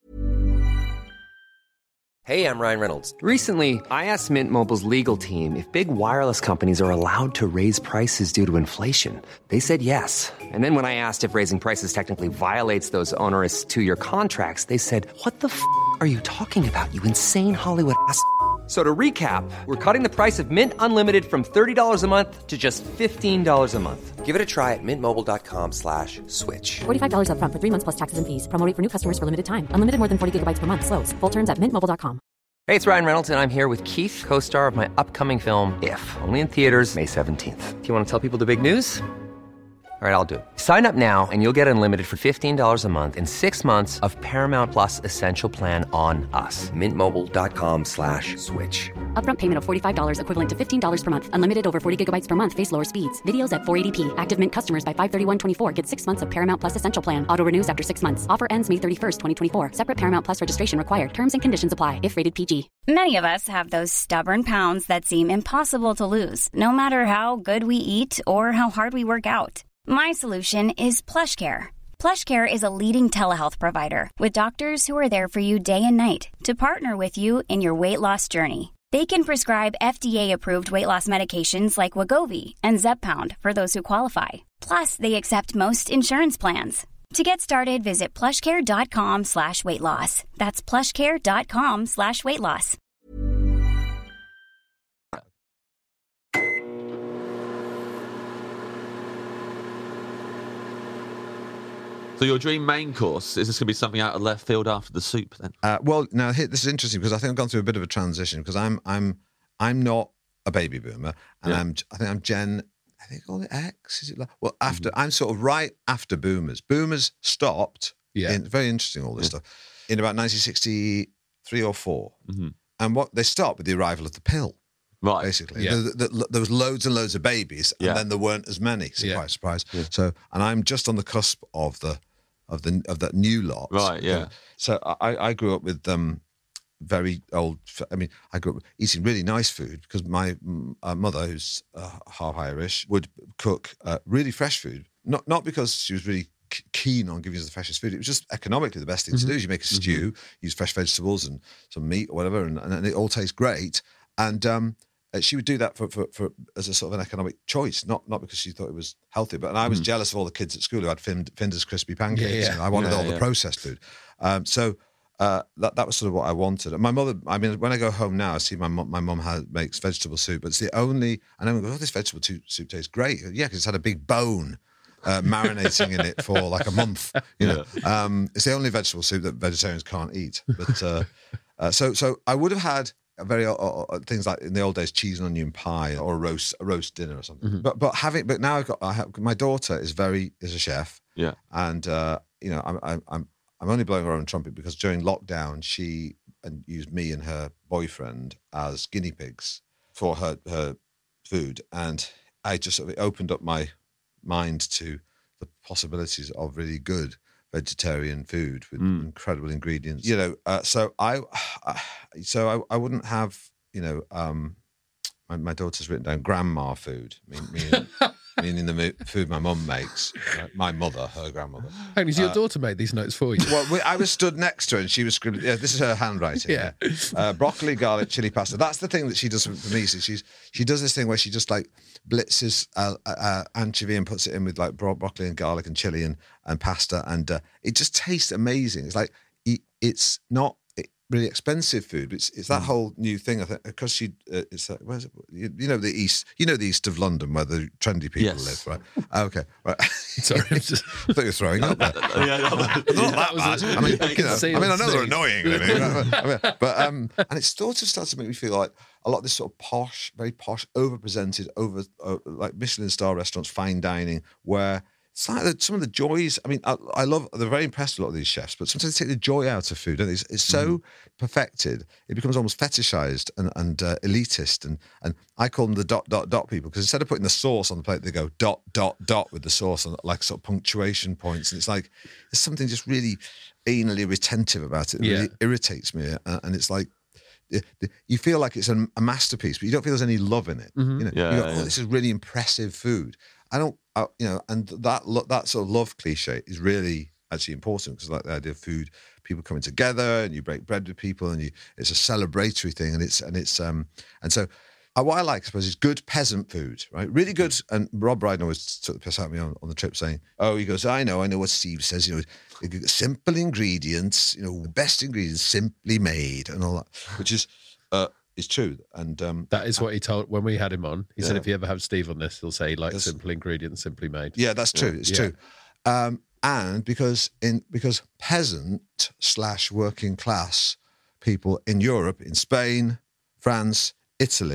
Hey, I'm Ryan Reynolds. Recently, I asked Mint Mobile's legal team if big wireless companies are allowed to raise prices due to inflation. They said yes. And then when I asked if raising prices technically violates those onerous two-year contracts, they said, "What the f*** are you talking about, you insane Hollywood ass?" So to recap, we're cutting the price of Mint Unlimited from thirty dollars a month to just fifteen dollars a month. Give it a try at mintmobile.com slash switch. forty-five dollars up front for three months plus taxes and fees. Promo rate for new customers for limited time. Unlimited more than forty gigabytes per month. Slows full terms at mint mobile dot com. Hey, it's Ryan Reynolds, and I'm here with Keith, co-star of my upcoming film, If, only in theaters May seventeenth. Do you want to tell people the big news? All right, I'll do it. Sign up now and you'll get unlimited for fifteen dollars a month and six months of Paramount Plus Essential Plan on us. Mintmobile.com slash switch. Upfront payment of forty-five dollars equivalent to fifteen dollars per month. Unlimited over forty gigabytes per month. Face lower speeds. Videos at four eighty p. Active Mint customers by five thirty-one twenty-four get six months of Paramount Plus Essential Plan. Auto renews after six months. Offer ends May thirty-first, twenty twenty-four. Separate Paramount Plus registration required. Terms and conditions apply if rated P G. Many of us have those stubborn pounds that seem impossible to lose, no matter how good we eat or how hard we work out. My solution is PlushCare. PlushCare is a leading telehealth provider with doctors who are there for you day and night to partner with you in your weight loss journey. They can prescribe F D A-approved weight loss medications like Wegovy and Zepbound for those who qualify. Plus, they accept most insurance plans. To get started, visit plushcare.com slash weight loss. That's plushcare.com slash weight loss. So your dream main course, is this going to be something out of left field after the soup then? Uh, well, now here, this is interesting because I think I've gone through a bit of a transition because I'm I'm I'm not a baby boomer and Yeah. I'm I think I'm Gen I think all the X is it like well after mm-hmm. I'm sort of right after boomers. Boomers stopped. Yeah. In, very interesting all this Yeah. stuff in about nineteen sixty-three or four, Mm-hmm. and what they stopped with the arrival of the pill. Right. Basically, Yeah. there, there, there was loads and loads of babies, and Yeah. then there weren't as many. Surprise, Yeah. surprise. So, and I'm just on the cusp of the of the of that new lot. Right, yeah. So I, I grew up with um, very old. I mean, I grew up eating really nice food because my mm, uh, mother, who's uh, half Irish, would cook uh, really fresh food. Not not because she was really k- keen on giving us the freshest food. It was just economically the best thing to do. Is you make a stew, use fresh vegetables and some meat or whatever, and, and it all tastes great. And um, uh, she would do that for, for, for as a sort of an economic choice, not not because she thought it was healthy. But and I was Mm. jealous of all the kids at school who had Find, Finder's crispy pancakes. Yeah, yeah. And I wanted Yeah, all yeah. the processed food. Um, so uh, that that was sort of what I wanted. And my mother, I mean, when I go home now, I see my mum, my mum has, makes vegetable soup, but it's the only. And everyone goes, "Oh, this vegetable tu- soup tastes great." Yeah, because it's had a big bone. Uh, marinating in it for like a month, you know. Um, it's the only vegetable soup that vegetarians can't eat. But uh, uh, so, so I would have had a very uh, uh, things like in the old days, cheese and onion pie or a roast, a roast dinner or something. Mm-hmm. But but having, but now I've got I have, my daughter is very is a chef, Yeah. and uh, you know I'm I'm I'm I'm only blowing her own trumpet because during lockdown she and used me and her boyfriend as guinea pigs for her her food, and I just sort of opened up my mind to the possibilities of really good vegetarian food with Mm. incredible ingredients. You know, uh, so I, I so I, I wouldn't have you know. Um, my, my daughter's written down grandma food, mean, meaning, meaning the mo- food my mum makes. Uh, my mother, her grandmother. Hang on, has your daughter made these notes for you? Well, we, I was stood next to her and she was scribbling. Yeah, this is her handwriting. Yeah. Uh, broccoli, garlic, chili pasta. That's the thing that she does for me. So she's she does this thing where she just like blitzes uh, uh, anchovy and puts it in with like bro- broccoli and garlic and chili and, and pasta, and uh, it just tastes amazing. It's like it, it's not really expensive food. It's it's that whole new thing. I think because she uh, it's uh, where's it? You, you know the east. You know the east of London where the trendy people Yes. live, right? Ah, okay, right. Sorry, I'm just- I thought you were throwing up there. yeah, that They're not that was bad. a- I mean, I you can know, see I mean, I on know they're stage. annoying, I mean, I mean, but um, and it sort of starts to make me feel like a lot of this sort of posh, very posh, over-presented, over uh, like Michelin star restaurants, fine dining, where it's like the, some of the joys. I mean, I, I love. They're very impressed with a lot of these chefs, but sometimes they take the joy out of food. Don't they? It's, it's so perfected, it becomes almost fetishized and, and uh, elitist. And and I call them the dot dot dot people because instead of putting the sauce on the plate, they go dot dot dot with the sauce on like sort of punctuation points. And it's like there's something just really anally retentive about it. It really Yeah. irritates me, uh, and it's like. You feel like it's a, a masterpiece, but you don't feel there's any love in it. You know, Yeah, you go, oh, yeah. this is really impressive food. I don't, I, you know, and that lo- that sort of love cliche is really actually important because, like the idea of food, people coming together and you break bread with people, and you, it's a celebratory thing, and it's and it's um and so. Uh, what I like, I suppose, is good peasant food, right? Really good. And Rob Brydon always took the piss out of me on, on the trip saying, oh, he goes, I know, I know what Steve says, you know, simple ingredients, you know, the best ingredients, simply made and all that, which is uh, is true. And um, That is what he told when we had him on. He said Yeah. if you ever have Steve on this, he'll say he likes Yes. simple ingredients, simply made. yeah, that's true. It's Yeah. true. Um, and because in because peasant slash working class people in Europe, in Spain, France, Italy,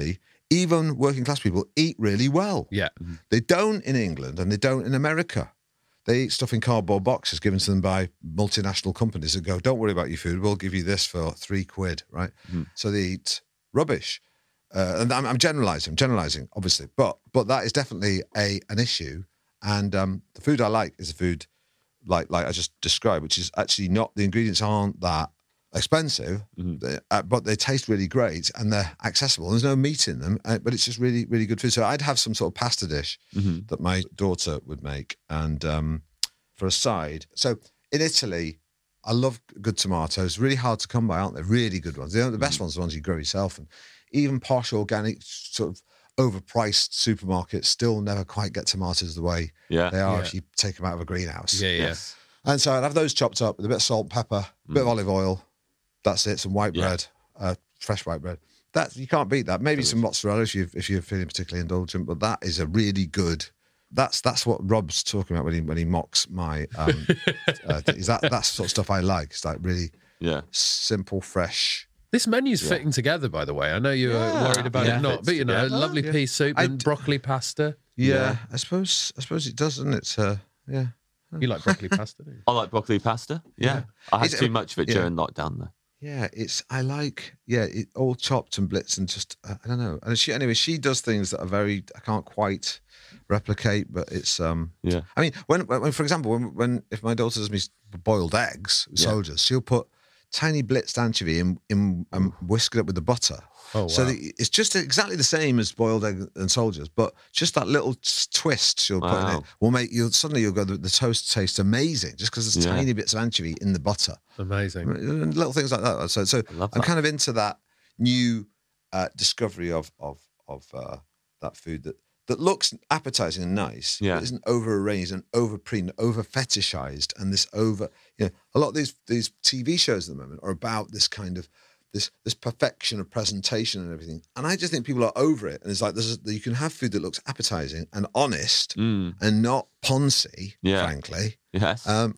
even working class people eat really well. Yeah. They don't in England and they don't in America. They eat stuff in cardboard boxes given to them by multinational companies that go, don't worry about your food, we'll give you this for three quid, right? Mm. So they eat rubbish. Uh, and I'm, I'm generalising, I'm generalising, obviously. But but that is definitely a an issue. And um, the food I like is the food like like I just described, which is actually not, the ingredients aren't that expensive, mm-hmm. they, uh, but they taste really great and they're accessible. There's no meat in them, uh, but it's just really, really good food. So I'd have some sort of pasta dish mm-hmm. that my daughter would make, and um, for a side. So in Italy, I love good tomatoes. Really hard to come by, aren't they? Really good ones. They're the best mm-hmm. ones, the ones you grow yourself. And even posh, organic, sort of overpriced supermarkets still never quite get tomatoes the way yeah. they are yeah. if you take them out of a greenhouse. Yeah, yeah. Yes. And so I'd have those chopped up with a bit of salt, pepper, a bit mm. of olive oil. That's it. Some white yeah. bread, uh, fresh white bread. That you can't beat that. Maybe some mozzarella if you if you're feeling particularly indulgent. But that is a really good. That's that's what Rob's talking about when he when he mocks my. Um, uh, is that that's sort of stuff I like. It's like really yeah. simple, fresh. This menu's yeah. fitting together, by the way. I know you were yeah. worried about yeah. it not, but you know, together. lovely yeah. pea soup and I, broccoli pasta. Yeah, yeah, I suppose I suppose it does, doesn't it? Uh, yeah. You like broccoli pasta, don't you? I like broccoli pasta. Yeah, yeah. I had it's, too much of it yeah. during lockdown though. Yeah, it's I like yeah, it all chopped and blitzed and just uh, I don't know. And she anyway, she does things that are very I can't quite replicate, but it's um yeah. I mean, when when for example, when when if my daughter does me boiled eggs with yeah. soldiers, she'll put tiny blitzed anchovy in in and whisk it up with the butter. Oh, wow. So the, it's just exactly the same as boiled egg and soldiers, but just that little twist she'll wow. put in it will make you suddenly you'll go the, the toast tastes amazing just because there's yeah. tiny bits of anchovy in the butter. Amazing. And little things like that. So so I'm that. kind of into that new uh, discovery of of of uh, that food that that looks appetizing and nice, yeah. but isn't over arranged and over pre over fetishized and this over you know a lot of these these T V shows at the moment are about this kind of this this perfection of presentation and everything, and I just think people are over it. And it's like this is, you can have food that looks appetizing and honest mm. and not poncy, yeah. frankly. Yes. Um,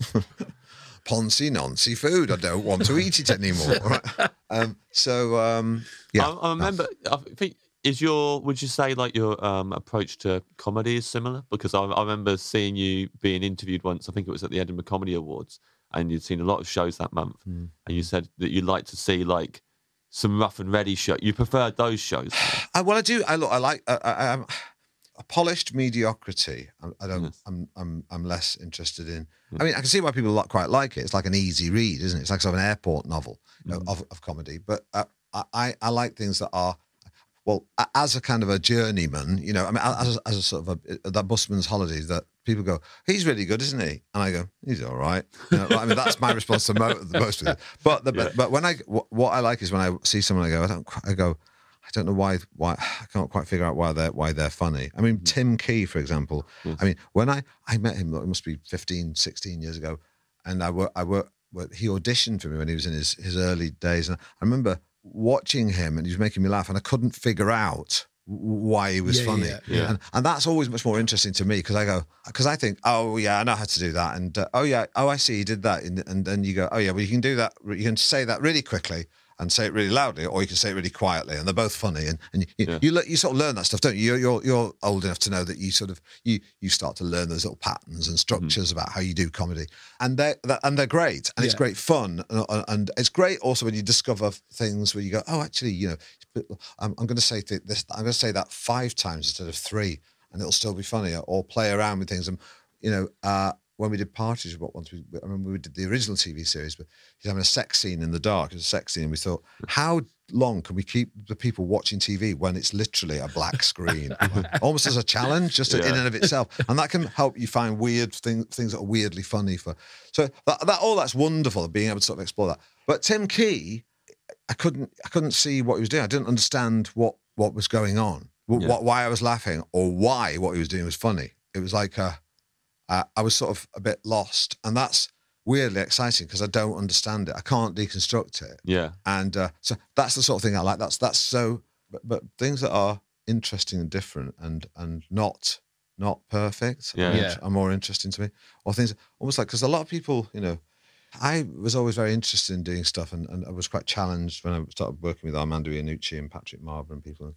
poncy, noncy food. I don't want to eat it anymore. Right? Um, so um, yeah, I, I remember. I think is your. Would you say like your um, approach to comedy is similar? Because I, I remember seeing you being interviewed once. I think it was at the Edinburgh Comedy Awards. And you'd seen a lot of shows that month, mm. and you said that you'd like to see like some rough and ready show. You preferred those shows. I, well, I do. I look. I like. I, I, I'm a polished mediocrity. I, I don't. Yes. I'm. I'm. I'm less interested in. Yeah. I mean, I can see why people quite like it. It's like an easy read, isn't it? It's like sort of an airport novel you know, mm. of, of comedy. But uh, I. I like things that are. Well, as a kind of a journeyman, you know, I mean, as a, as a sort of a, that busman's holiday, that people go, he's really good, isn't he? And I go, he's all right. You know, I mean, that's my response to mo- most of it. But the, yeah. but when I what I like is when I see someone, I go, I don't, I go, I don't know why why I can't quite figure out why they're why they're funny. I mean, mm. Tim Key, for example. Yes. I mean, when I I met him, it must be fifteen, sixteen years ago, and I work I work he auditioned for me when he was in his his early days, and I remember watching him and he was making me laugh and I couldn't figure out why he was yeah, funny. Yeah, yeah. And, and that's always much more interesting to me because I go, because I think, oh yeah, I know how to do that. And uh, oh yeah, oh I see, he did that. And, and then you go, oh yeah, well you can do that. You can say that really quickly and say it really loudly, or you can say it really quietly, and they're both funny. And, and you, yeah. you, you you sort of learn that stuff, don't you? You're, you're you're old enough to know that you sort of you you start to learn those little patterns and structures mm-hmm. about how you do comedy, and they and they're great, and yeah. it's great fun, and, and it's great also when you discover things where you go, oh, actually, you know, I'm, I'm going to say th- this, I'm going to say that five times instead of three, and it'll still be funny, or play around with things, and you know. Uh, When we did Partridge, what once we, I remember we did the original T V series, but he's having a sex scene in the dark. It's a sex scene, and we thought, how long can we keep the people watching T V when it's literally a black screen, almost as a challenge, just yeah. in and of itself, and that can help you find weird things, things that are weirdly funny. For so that, that all that's wonderful, being able to sort of explore that. But Tim Key, I couldn't, I couldn't see what he was doing. I didn't understand what what was going on, yeah. what, why I was laughing, or why what he was doing was funny. It was like a Uh, I was sort of a bit lost, and that's weirdly exciting because I don't understand it. I can't deconstruct it. Yeah, and uh, so that's the sort of thing I like. That's that's so, but, but things that are interesting and different and and not not perfect. Yeah, are, yeah. are more interesting to me. Or things almost like because a lot of people, you know, I was always very interested in doing stuff, and, and I was quite challenged when I started working with Armando Iannucci and Patrick Marber and people.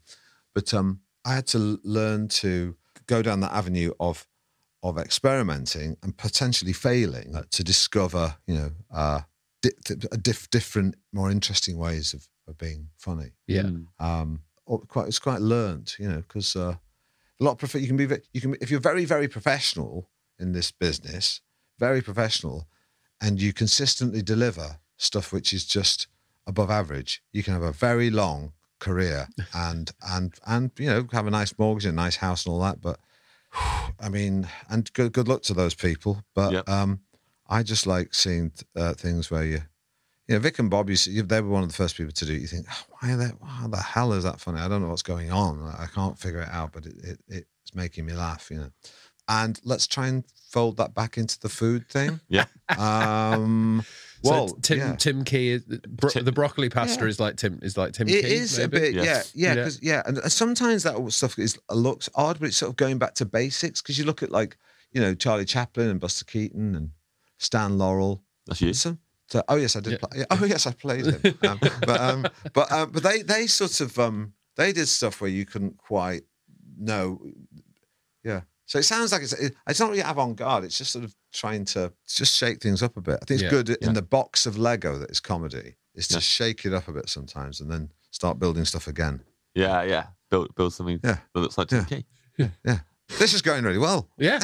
But um, I had to learn to go down that avenue of of experimenting and potentially failing uh, to discover, you know, uh, di- diff- different, more interesting ways of, of being funny. Yeah. Um, or quite it's quite learned, you know, because uh, a lot of prof- you can be ve- you can if you're very very professional in this business, very professional, and you consistently deliver stuff which is just above average, you can have a very long career and and and you know have a nice mortgage and a nice house and all that. But I mean, and good good luck to those people. But Yep. um, I just like seeing uh, things where you, you know, Vic and Bob. You see, they were one of the first people to do it. You think, oh, why are they? How the hell is that funny? I don't know what's going on. I can't figure it out, but it, it it's making me laugh. You know, and let's try and fold that back into the food thing. Yeah. Um, So well, Tim yeah. Tim Key, is, bro, Tim- the broccoli pasta Yeah. is like Tim is like Tim It Key. is a maybe? bit, Yes. yeah, yeah, Yeah. because yeah, and sometimes that stuff is looks odd, but it's sort of going back to basics. Because you look at like you know Charlie Chaplin and Buster Keaton and Stan Laurel. That's you. Some, so, oh yes, I did. Yeah. Play, oh yes, I played him. Um, but um, but um, but they they sort of um, they did stuff where you couldn't quite know. Yeah. So it sounds like it's it's not really avant-garde. It's just sort of trying to just shake things up a bit. I think it's Yeah, good in yeah. the box of Lego that is comedy. Is to Yeah. shake it up a bit sometimes and then start building stuff again. Yeah, yeah. Build build something Yeah. that looks like Tim Yeah. Key. Yeah. This is going really well. Yeah.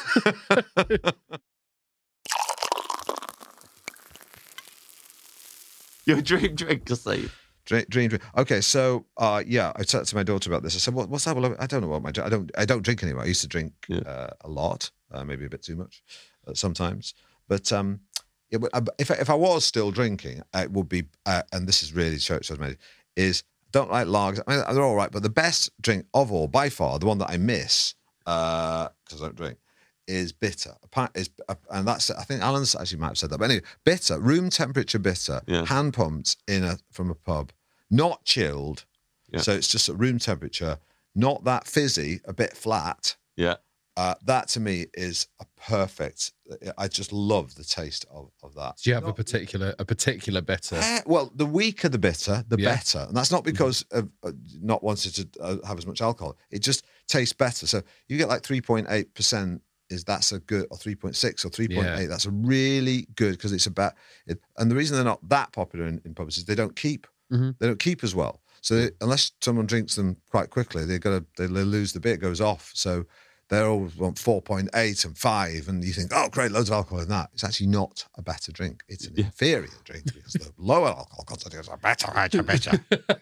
Your dream drink, Steve. Dream, dream, dream. Okay, so uh, yeah, I talked to my daughter about this. I said, what, "What's that?" Well, I don't know what my I don't I don't drink anymore. I used to drink Yeah. uh, a lot, uh, maybe a bit too much uh, sometimes. But um, it, would- uh, if I, if I was still drinking, uh, it would be, uh, and this is really church made is don't like lagers. I mean, they're all right, but the best drink of all, by far, the one that I miss because I don't drink, is bitter. A pint is, and that's I think Alan's actually might have said that. But anyway, bitter, room temperature bitter, Yeah. hand pumped in a from a pub, not chilled. Yeah. So it's just at room temperature, not that fizzy, a bit flat. Yeah. Uh, that to me is a perfect. I just love the taste of, of that. Do you have a particular a particular better? Eh, well, the weaker the bitter, the Yeah. better, and that's not because of uh, not wanting to uh, have as much alcohol. It just tastes better. So you get like three point eight percent. Is that's a good, or three point six or three point eight? Yeah. That's a really good because it's about. It, and the reason they're not that popular in, in pubs is they don't keep. Mm-hmm. They don't keep as well. So they, unless someone drinks them quite quickly, they're gonna they lose the bit. It goes off. So they always want four point eight and five, and you think, oh, great, loads of alcohol in that. It's actually not a better drink. It's an inferior drink because the lower alcohol content is a better, better, better.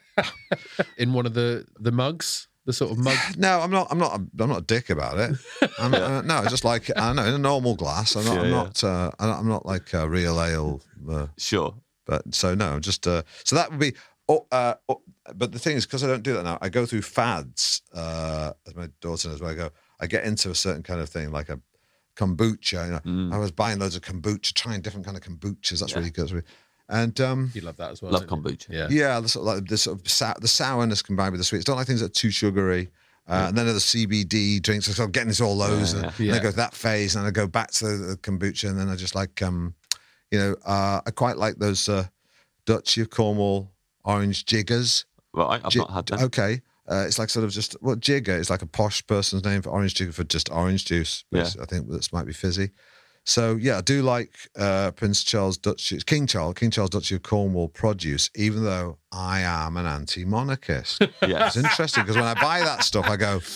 In one of the the mugs, the sort of mug. No, I'm not. I'm not. I'm not a dick about it. I'm, uh, no, I just like I don't know in a normal glass. I'm not. Yeah, I'm yeah. not. Uh, I'm not like a real ale. Uh, Sure. but so no, just. Uh, so that would be. Oh, uh, oh, but the thing is, because I don't do that now, I go through fads. Uh, as my daughter knows, where I go, I get into a certain kind of thing, like a kombucha. You know, Mm. I was buying loads of kombucha, trying different kind of kombuchas. That's really good. That's really, and um, You love that as well. Love don't you? kombucha. Yeah. yeah, the sort of like the sort of sou- the sourness combined with the sweets. Don't like things that are too sugary. Uh, And then there's the C B D drinks. So I'm getting into all those, Yeah, and, yeah. and Yeah. I go to that phase, and I go back to the, the kombucha, and then I just like, um, you know, uh, I quite like those uh, Duchy of Cornwall orange jiggers. Right, I've Ji- not had them. Okay, uh, it's like sort of just well, jigger is like a posh person's name for orange jigger for just orange juice. Yeah. I think this might be fizzy. So yeah, I do like uh, Prince Charles Duchy, King Charles, King Charles Duchy of Cornwall produce, even though I am an anti-monarchist. Yes. It's interesting because when I buy that stuff, I go,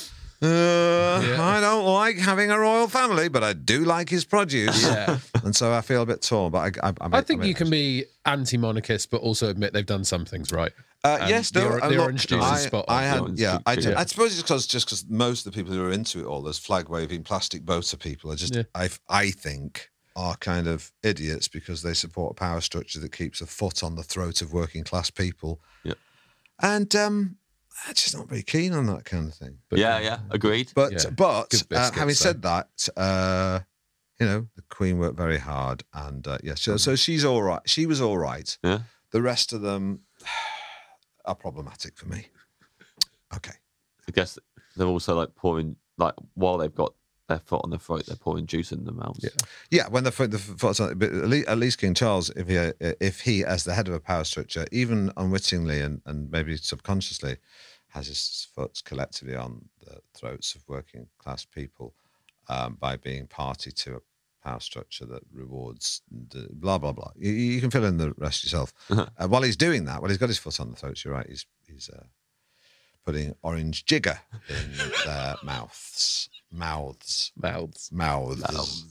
uh, Yeah. I don't like having a royal family, but I do like his produce. Yeah. And so I feel a bit torn. But I, I, I, I think you can be anti-monarchist, but also admit they've done some things right. Uh, Um, yes, the no, or- uh, the look, orange juice is I, spot on. I The had, orange yeah, juice, I, yeah. I suppose it's because just because most of the people who are into it all, those flag waving plastic boater people, are just Yeah. I I think are kind of idiots because they support a power structure that keeps a foot on the throat of working class people. Yeah. And um, I'm just not very keen on that kind of thing. But, yeah, yeah, agreed. But Yeah. but Good uh, biscuits, having though. said that, uh, you know, the Queen worked very hard, and uh, yeah, so, so she's all right. She was all right. Yeah. The rest of them are problematic for me. Okay. I guess they're also like pouring, like while they've got their foot on their throat, they're pouring juice in their mouths. Yeah. Yeah, when the foot, the foot's on, but at least, at least King Charles, if he, if he, as the head of a power structure, even unwittingly and, and maybe subconsciously, has his foot collectively on the throats of working class people um, by being party to a power structure that rewards the blah blah blah. You, you can fill in the rest yourself. Uh-huh. Uh, while he's doing that, while he's got his foot on the throats, you're right. He's he's uh, putting orange jigger in their mouths, mouths, Mouths. mouths. Mouths.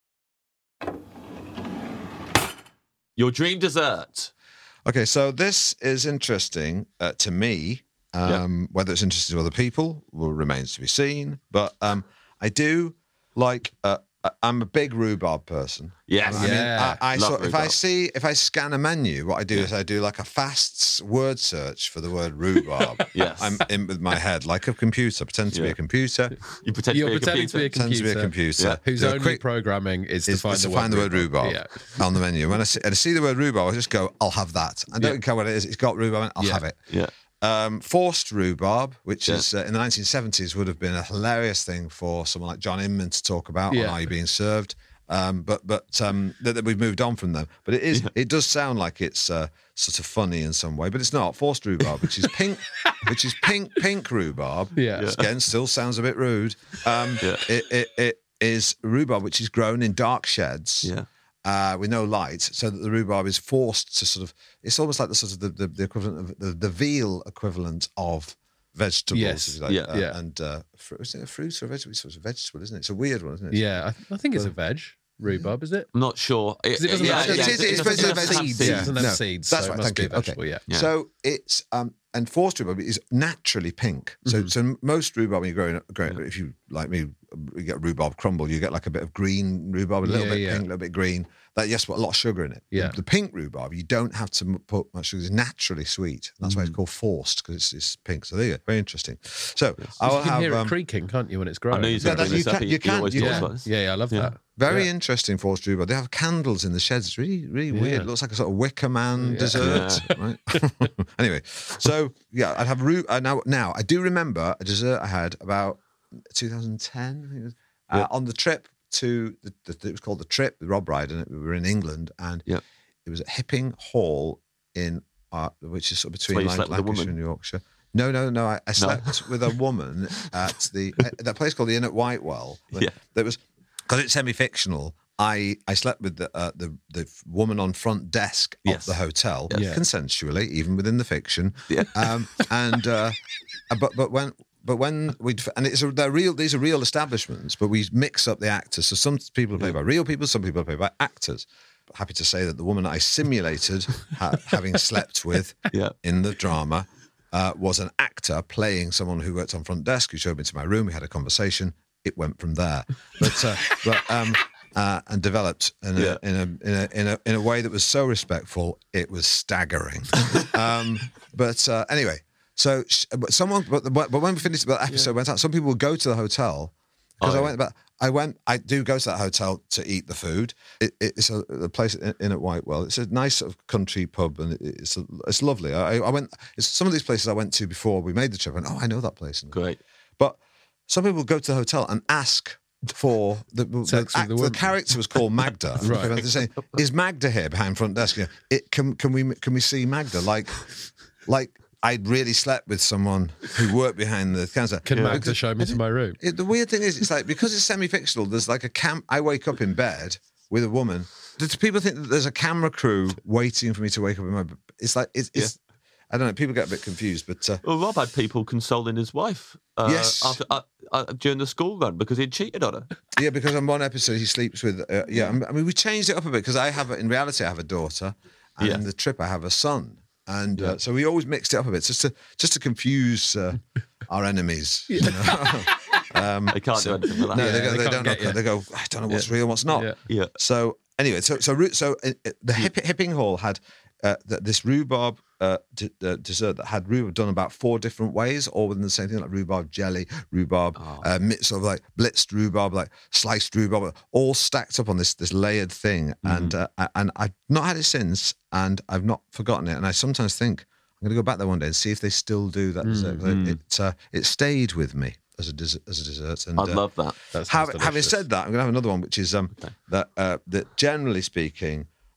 Your dream dessert. Okay, so this is interesting uh, to me. Um, yep. Whether it's interesting to other people will remains to be seen. But um, I do like. Uh, I'm a big rhubarb person. Yes, I mean, yeah. I, I Love sort, if rhubarb. I see, if I scan a menu, what I do Yeah. is I do like a fast word search for the word rhubarb. Yes. I'm in with my head like a computer. Pretend to be Yeah. a computer. You pretend You're to be a pretending to be a computer. Pretend to be a computer, computer. whose Do a only quick- programming is to is, find, is the, to word find the word rhubarb Yeah. on the menu. When I see, and I see the word rhubarb, I just go, I'll have that. I don't Yeah. care what it is. It's got rhubarb. I'll Yeah. have it. Yeah. Um, forced rhubarb, which Yeah. is uh, in the nineteen seventies, would have been a hilarious thing for someone like John Inman to talk about Yeah. on Are You Being Served? Um, but but um, that, that we've moved on from them. But it is it does sound like it's uh, sort of funny in some way, but it's not. Forced rhubarb, which is pink, which is pink pink rhubarb. Yeah. Which again, still sounds a bit rude. Um, Yeah. it, it it is rhubarb which is grown in dark sheds. Yeah. Uh, with no light, so that the rhubarb is forced to sort of. It's almost like the sort of the, the, the equivalent of the, the veal equivalent of vegetables. Yes. if you like. Yeah. Uh, Yeah. and uh, fru- is it a fruit or a vegetable? It's sort of vegetable, isn't it? It's a weird one, isn't it? Yeah, I, I think it's a veg. Rhubarb, is it? I'm not sure. It, 'Cause it doesn't yeah, have- yeah, it is- it's doesn't basically have veg- seeds. It doesn't have No, seeds. that's so right, It must thank be you. a vegetable, Okay. yeah. Yeah. So it's um and forced rhubarb is naturally pink. So Mm-hmm. so most rhubarb when you're growing, growing if you like me, you get rhubarb crumble, you get like a bit of green rhubarb, a little Yeah, bit yeah. pink, a little bit green. That yes, but a lot of sugar in it. Yeah. The, the pink rhubarb, you don't have to m- put much sugar. It's naturally sweet. That's Mm. why it's called forced because it's, it's pink. So there you go. Very interesting. So I You will can have hear it um, creaking, can't you, when it's growing? I know you're Yeah, going that to you bring this up. can- He- you he can- always you talks yeah. can. about this. yeah, yeah, I love Yeah. that. very Yeah. interesting forced rhubarb. They have candles in the sheds. It's really, really weird. Yeah. It looks like a sort of Wicker Man Yeah. dessert. Right? Anyway, so yeah, I'd have rhu- uh, now. Now I do remember a dessert I had about twenty ten. I think it was, uh, Yep. on the trip to the, the. It was called the Trip with Rob Brydon. We were in England, and Yep. it was at Hipping Hall in, uh, which is sort of where between you Lan- slept with a Lancashire woman? and Yorkshire. No, no, no. I, I slept with a woman at the at that place called the Inn at Whitewell. That, Yeah. that was because it's semi-fictional. I, I slept with the uh, the the woman on front desk Yes. of the hotel Yes. Yeah. consensually, even within the fiction. Yeah. Um, and uh, but but when. But when we and it's a, they're real. These are real establishments, but we mix up the actors. So some people are played by real people, some people are played by actors. But happy to say that the woman I simulated ha- having slept with Yeah. in the drama uh, was an actor playing someone who worked on front desk. Who showed me to my room. We had a conversation. It went from there, but uh, but um, uh, and developed in a, Yeah. in a in a in a in a way that was so respectful. It was staggering. um, but uh, anyway. So, sh- but someone, but, but when we finished the episode went out, some people would go to the hotel because Oh, I yeah. went about. I went. I do go to that hotel to eat the food. It, it's a, a place in, in at Whitewell. It's a nice sort of country pub, and it, it's a, it's lovely. I, I went. It's some of these places I went to before we made the trip. I went, oh, I know that place. Great. But some people go to the hotel and ask for the the, Sex with act- the the woman. character was called Magda. Right. They're saying, is Magda here behind front desk? You know, it can can we can we see Magda? Like like I'd really slept with someone who worked behind the counter. Can Magda Because- show me to my room? it, the weird thing is, it's like because it's semi-fictional. There's like a cam. I wake up in bed with a woman. Do people think that there's a camera crew waiting for me to wake up in my? It's like it's. it's I don't know. People get a bit confused, but uh, Well, Rob had people consoling his wife uh, Yes. after, uh, uh, during the school run because he'd cheated on her. yeah, because on one episode he sleeps with. Uh, yeah, I mean we changed it up a bit because I have a, in reality I have a daughter, and Yeah. in the trip I have a son, and uh, so we always mixed it up a bit just to just to confuse uh, our enemies. You know? um, They can't do anything with that. No, Yeah, they, go, they they, can't don't. get Know, you. they go. I don't know what's real, what's not. Yeah. Yeah. So anyway, so so ru- so uh, uh, the hip, Hipping Hall had uh, th- this rhubarb uh, d- uh, dessert that had rhubarb done about four different ways, all within the same thing, like rhubarb jelly, rhubarb, Oh. uh, mi- sort of like blitzed rhubarb, like sliced rhubarb, all stacked up on this this layered thing. And uh, I- and I've not had it since, and I've not forgotten it. And I sometimes think I'm going to go back there one day and see if they still do that dessert. It uh, it stayed with me as a des- as a dessert. And I'd uh, love that. That sounds Have, having delicious. said that, I'm going to have another one, which is um, that uh, that generally speaking,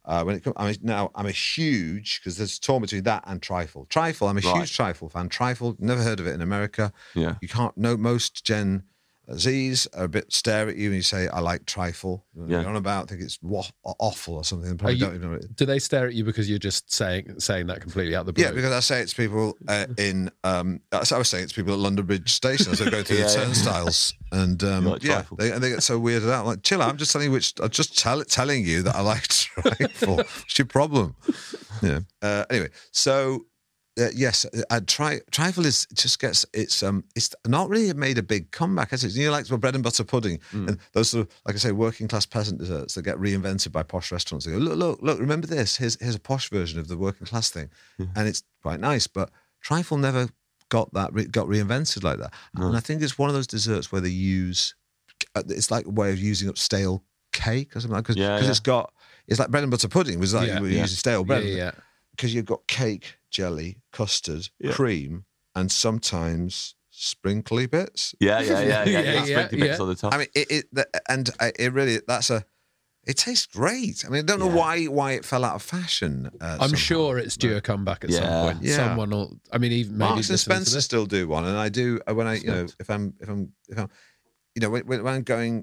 Uh, when it comes, I mean, now I'm a huge because there's a torn between that and trifle. Trifle, I'm a Right. huge trifle fan. Trifle, never heard of it in America. Yeah. You can't know most Gen Z's are a bit stare at you and you say, I like trifle. Yeah. You're on about, think it's wa- awful or something. They probably you- don't even know what it is. Do they stare at you because you're just saying saying that completely out the blue? Yeah, because I say it to people uh, in, um, as I was saying it to people at London Bridge Station as I go through Yeah, the yeah. turnstiles. And um, You like yeah, trifle. they, and they get so weirded out. I'm like, chill out, I'm just telling you which, I'm just tell, telling you that I like trifle. What's your problem? Yeah. Uh, anyway, so uh, yes, uh, tri- trifle is just gets it's um it's not really made a big comeback, has it? You know, like well, bread and butter pudding Mm. and those sort of, like I say, working class peasant desserts that get reinvented by posh restaurants. They go, look, look, look, remember this? Here's here's a posh version of the working class thing, and it's quite nice. But trifle never got that re- got reinvented like that, and I think it's one of those desserts where they use it's like a way of using up stale cake or something like because Yeah, yeah. it's got it's like bread and butter pudding was like Yeah, you were yeah. using stale bread Yeah, yeah. because you've got cake, jelly, custard, Yeah. cream, and sometimes sprinkly bits. Yeah, yeah, yeah, yeah. Yeah, yeah, yeah, sprinkly bits yeah. on the top. I mean, it, it the, and I- it really that's a. It tastes great. I mean, I don't know Yeah. why why it fell out of fashion. Uh, I'm somehow. sure it's due a comeback at some Yeah. point. Yeah. Someone will. I mean, even maybe Marks and listening to Spencer this. still do one, and I do uh, when I, you know, if I'm if I'm if I'm, you know, when, when I'm going,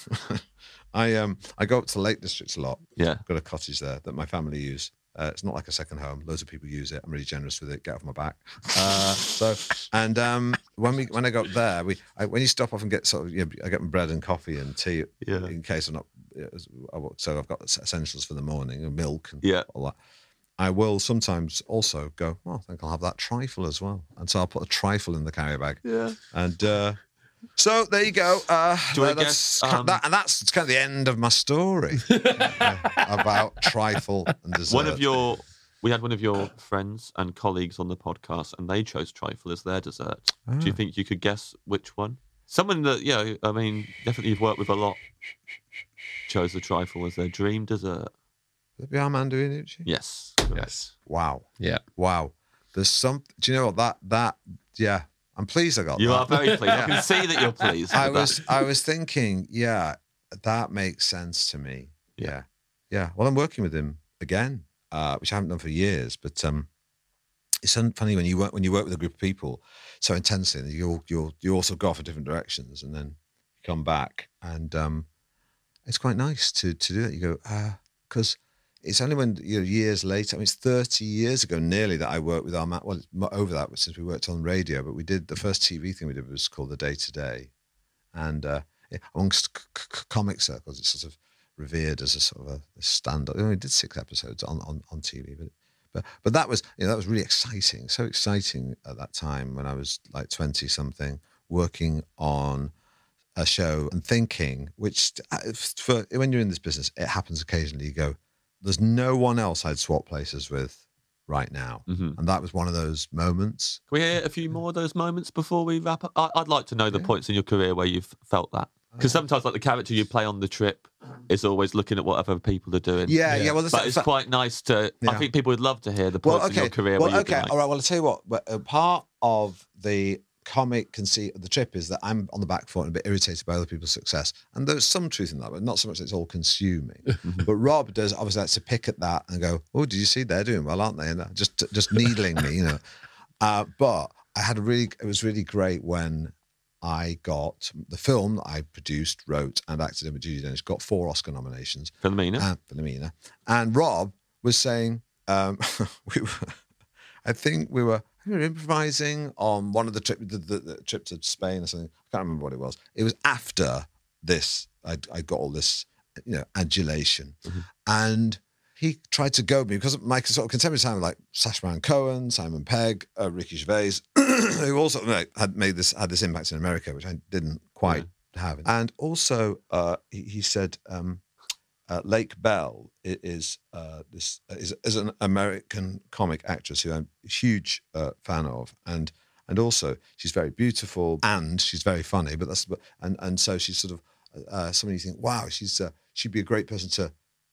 I um I go up to the Lake District a lot. Yeah. I've got a cottage there that my family use. Uh, it's not like a second home. Loads of people use it. I'm really generous with it. Get off my back. Uh, so, and um, when we when I go up there, we I, when you stop off and get sort of, you know, I get my bread and coffee and tea Yeah. in case I'm not. So I've got essentials for the morning and milk and Yeah. all that. I will sometimes also go, well, I think I'll have that trifle as well. And so I'll put a trifle in the carrier bag. Yeah. And uh, so there you go. Uh, Do I that's guess, kind- um, that, and that's kind of the end of my story uh, about trifle and dessert. One of your, we had one of your friends and colleagues on the podcast, and they chose trifle as their dessert. Do Ah. you think you could guess which one? Someone that, yeah, I mean, definitely you've worked with a lot, chose the trifle as their dream dessert. Would it be Armando Iannucci? Yes. Yes. Wow. Yeah. Wow. There's some. Do you know what that that? Yeah, I'm pleased I got You that. are very pleased. I can see that you're pleased. I with that. was I was thinking, yeah, that makes sense to me. Yeah, yeah. Well, I'm working with him again, uh, which I haven't done for years. But um, it's un- funny when you work when you work with a group of people so intensely, and you you you also go off in different directions, and then you come back, and um, it's quite nice to to do that. You go because. Uh, It's only when, you know, years later, I mean, it's thirty years ago nearly that I worked with our, well, it's mo- over that since we worked on radio, but we did, the first T V thing we did was called The Day to Day. And uh, yeah, amongst c- c- comic circles, it's sort of revered as a sort of a, a stand-up. We only did six episodes on, on, on T V, but, but but that was, you know, that was really exciting. So exciting at that time when I was like twenty-something, working on a show and thinking, which uh, for when you're in this business, it happens occasionally, you go, there's no one else I'd swap places with right now. Mhm. And that was one of those moments. Can we hear a few more of those moments before we wrap up? I- I'd like to know the points in your career where you've felt that. Because sometimes, like, the character you play on the trip is always looking at what other people are doing. Yeah, yeah. Well, there's But it's fa- quite nice to. I Yeah. think people would love to hear the well, points in okay. your career well, where you've okay. been like, All right. Well, I'll tell you what. but, uh, Part of the comic conceit of the trip is that I'm on the back foot and a bit irritated by other people's success. And there's some truth in that, but not so much that it's all consuming. But Rob does obviously like to pick at that and go, oh, did you see they're doing well, aren't they? And just just needling me, you know. Uh, but I had a really, it was really great when I got the film that I produced, wrote, and acted in with Judi Dench, got four Oscar nominations. Philomena. And Philomena. And Rob was saying, um, we were, I think we were, we were improvising on one of the trip, the, the, the trip to Spain or something. I can't remember what it was. It was after this. I, I got all this, you know, adulation, Mm-hmm. and he tried to goad me because my sort of contemporary time, like Sacha Baron Cohen, Simon Pegg, uh, Ricky Gervais, who also like, had made this had this impact in America, which I didn't quite have. And also, uh, he, he said. Um, Uh, Lake Bell i- is uh, this is, is an American comic actress who I'm a huge uh, fan of, and and also she's very beautiful and she's very funny. But that's and and so she's sort of uh, somebody you think, wow, she's uh, she'd be a great person to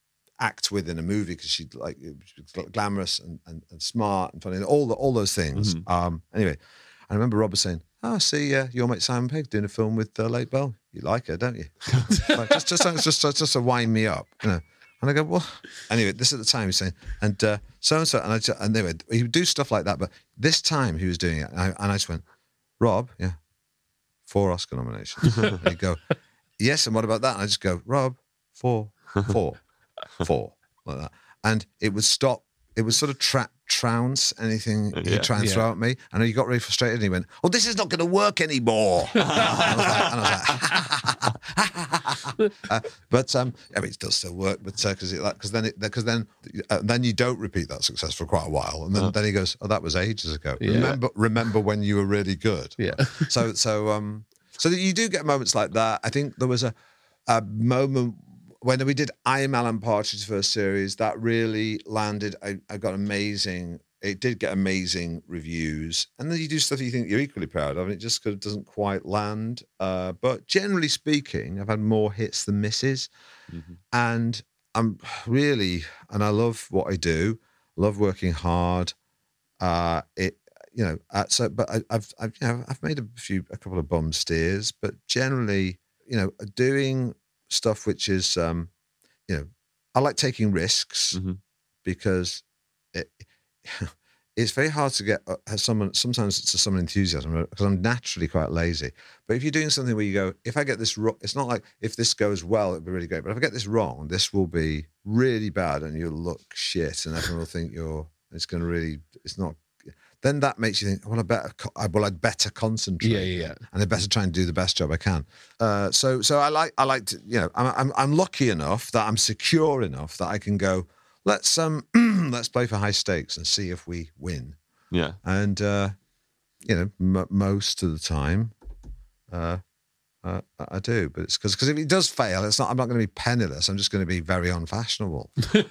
act with in a movie because she'd like she's glamorous and, and, and smart and funny and all the, all those things. Mm-hmm. Um, anyway, I remember Rob was saying, "Oh, see, uh, your mate Simon Pegg doing a film with uh, Lake Bell. You like her, don't you?" Like, just, just, just, just, just to wind me up, you know. And I go, well, anyway, this at the time he's saying, and uh, so and so, and I just, and they would, he would do stuff like that, but this time he was doing it, and I, and I just went, Rob, yeah, four Oscar nominations. And he'd go, yes, and what about that? And I just go, Rob, four, four, four, like that, and it would stop. It would sort of tra- trounce anything Yeah. he'd try and Yeah. throw at me, and he got really frustrated. And he went, "Oh, this is not going to work anymore." and I was like, and I was like uh, but um, I mean, it does still work, but because uh, because then because then uh, then you don't repeat that success for quite a while, and then, Oh. then he goes, "Oh, that was ages ago. Yeah. Remember, remember when you were really good." Yeah. So so um so that you do get moments like that. I think there was a a moment when we did I Am Alan Partridge's first series that really landed. I, I got amazing. It did get amazing reviews, and then you do stuff you think you're equally proud of, and it just kind of doesn't quite land. Uh, but generally speaking, I've had more hits than misses, Mm-hmm. and I'm really and I love what I do. Love working hard. Uh, it you know uh, so, but I, I've I've you know I've made a few a couple of bum steers, but generally you know doing stuff which is um, you know I like taking risks Mm-hmm. because it. It's very hard to get uh, someone. Sometimes it's someone enthusiasm because I'm naturally quite lazy. But if you're doing something where you go, if I get this wrong, it's not like if this goes well, it'll be really great. But if I get this wrong, this will be really bad, and you'll look shit, and everyone will think you're. It's going to really. It's not. Then that makes you think, well, I better. I, well, I'd better concentrate. Yeah, yeah, yeah. And I better try and do the best job I can. Uh, so, so I like. I like to. You know, I'm, I'm. I'm lucky enough that I'm secure enough that I can go. Let's um let's play for high stakes and see if we win. Yeah. And uh, you know, m- most of the time, uh, uh, I do. But it's because because if it does fail, it's not. I'm not going to be penniless. I'm just going to be very unfashionable.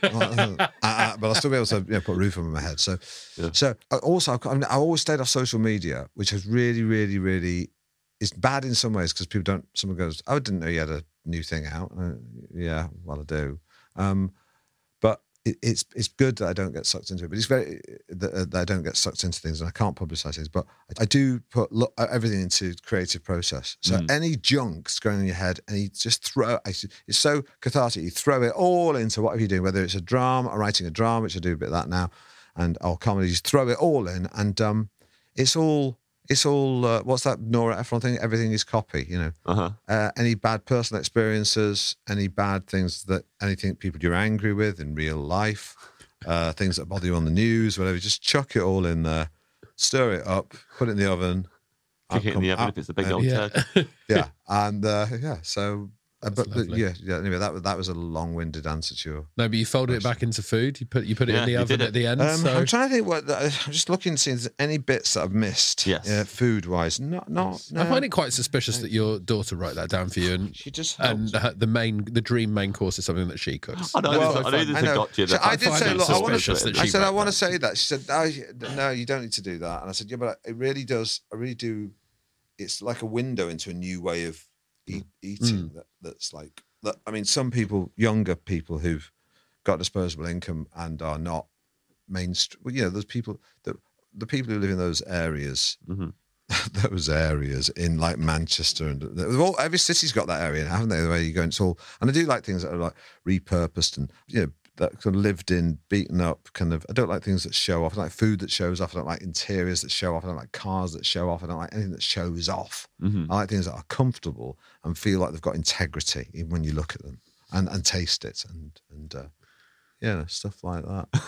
uh, uh, but I'll still be able to you know, put a roof over my head. So, Yeah. so uh, also I've, got- I always stayed off social media, which has really, really, really is bad in some ways because people don't. Someone goes, "Oh, I didn't know you had a new thing out." Uh, yeah, well, I do. Um, but it, it's it's good that I don't get sucked into it, but it's very that, uh, that I don't get sucked into things, and I can't publicize things. But I do put look, everything into creative process. So Mm. any junk's going in your head, and you just throw. I, it's so cathartic. You throw it all into whatever you're doing, whether it's a drama or writing a drama, which I do a bit of that now, and or comedy. You throw it all in, and um, it's all. It's all, uh, what's that Nora Ephron thing? Everything is copy, you know. Uh-huh. Uh, any bad personal experiences, any bad things that, anything people you're angry with in real life, uh, things that bother you on the news, whatever, just chuck it all in there, stir it up, put it in the oven. Kick it in the outcome- oven if it's a big uh, old yeah. turkey. Yeah, and uh, yeah, so, uh, but, but lovely. yeah, yeah, anyway, that, was- that was a long-winded answer to your... No, but you folded it back into food. You put you put it Yeah, in the you oven did it. at the end. Um, so I'm trying to think what, I'm just looking to see if there's any bits that I've missed, Yes. uh, food-wise. Not, not, no. I find it quite suspicious that your daughter wrote that down for you, and She just and helps. her, the main the dream main course is something that she cooks. I know, Well, I know this I has know. got you. So that I did find say, it look, I want suspicious to. that I she said, I wrote want to that. say that. She said, oh, no, you don't need to do that. And I said, yeah, but it really does. I really do. It's like a window into a new way of eat, eating. That, that's like that. I mean, some people, younger people who've got disposable income and are not mainstream. Well, you know, those people that the people who live in those areas. Mm-hmm. Those areas in like Manchester and they've all, every city's got that area, haven't they? The way you go, and it's all, and I do like things that are like repurposed and you know that kind of lived in, beaten up, kind of. I don't like things that show off. I don't like food that shows off. I don't like interiors that show off. I don't like cars that show off. I don't like anything that shows off. Mm-hmm. I like things that are comfortable and feel like they've got integrity even when you look at them and, and taste it and and uh, yeah, stuff like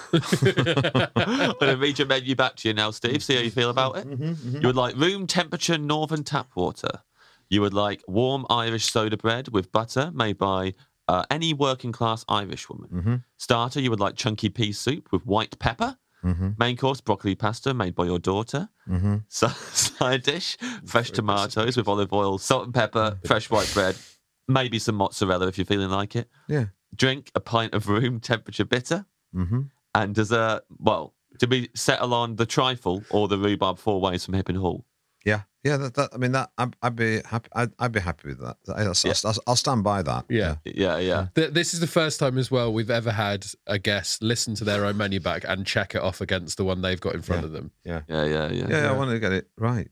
that. I'm going to read your menu back to you now, Steve. See how you feel about it. Mm-hmm, You would like room temperature northern tap water. You would like warm Irish soda bread with butter made by uh, any working class Irish woman. Mm-hmm. Starter, you would like chunky pea soup with white pepper. Mm-hmm. Main course, broccoli pasta made by your daughter. Mm-hmm. So, side dish, fresh tomatoes with olive oil, salt and pepper, fresh white bread, maybe some mozzarella if you're feeling like it. Yeah. Drink a pint of room temperature bitter. Mm-hmm. And dessert, well, did we settle on the trifle or the rhubarb four ways from Hip and Hall? Yeah, yeah. That, that I mean, that I'd, I'd be happy. I'd, I'd be happy with that. I'll, Yeah. I'll, I'll stand by that. Yeah. Yeah, yeah. Th- This is the first time as well we've ever had a guest listen to their own menu back and check it off against the one they've got in front Yeah. of them. Yeah. Yeah, yeah, yeah. Yeah, I want to get it right. Yeah,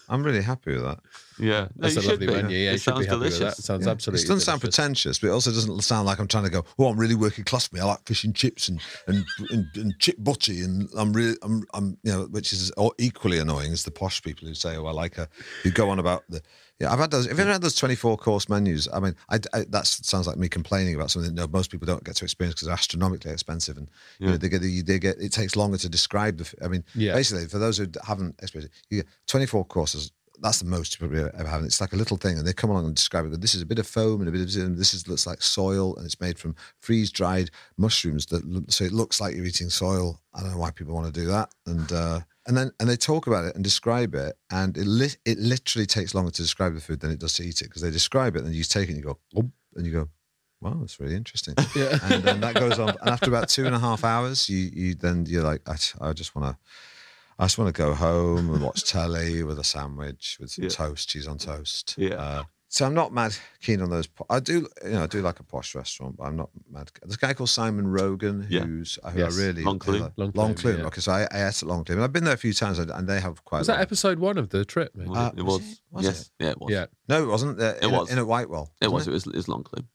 I'm really happy with that. Yeah, no, That's you a should lovely be. menu. Yeah, It you should be sounds happy with delicious. that. It sounds Yeah. absolutely It doesn't sound delicious. pretentious, but it also doesn't sound like I'm trying to go, oh, I'm really working class for me. I like fish and chips and and, and, and chip butty, and I'm really, I'm, I'm, you know, which is equally annoying as the posh people who say, oh, I like a, who go on about the, yeah, I've had those, have you ever had those twenty-four course menus? I mean, I, I, that sounds like me complaining about something that no, most people don't get to experience because they're astronomically expensive, and you know, they get, the, they get, it takes longer to describe the, I mean, Yeah. basically, for those who haven't experienced it, you get twenty-four courses. That's the most you probably ever have. It's like a little thing, and they come along and describe it. This is a bit of foam and a bit of this is looks like soil, and it's made from freeze dried mushrooms. That look, so it looks like you're eating soil. I don't know why people want to do that, and uh, and then and they talk about it and describe it, and it li- it literally takes longer to describe the food than it does to eat it because they describe it, and you take it and you go, oh, and you go, wow, that's really interesting. Yeah. And then that goes on, and after about two and a half hours, you you then you're like, I, I just want to. I just want to go home and watch telly with a sandwich with some Yeah. toast, cheese on toast. Yeah. Uh, so I'm not mad keen on those. Po- I do, you know, I do like a posh restaurant, but I'm not mad. There's a guy called Simon Rogan Yeah. who's who Yes. I really Long Clune. like. Long Long Clune, Clune. yeah. Okay, so I, I ate at Long Clune. I've been there a few times, and and they have quite. Was a that lot. episode one of the trip? Maybe? Was Uh, it? It was was. it? Was yes. it? Yeah, it was. Yeah. No, it wasn't. Uh, in, was. in at Whitewell. It wasn't was. It was. It was long clip.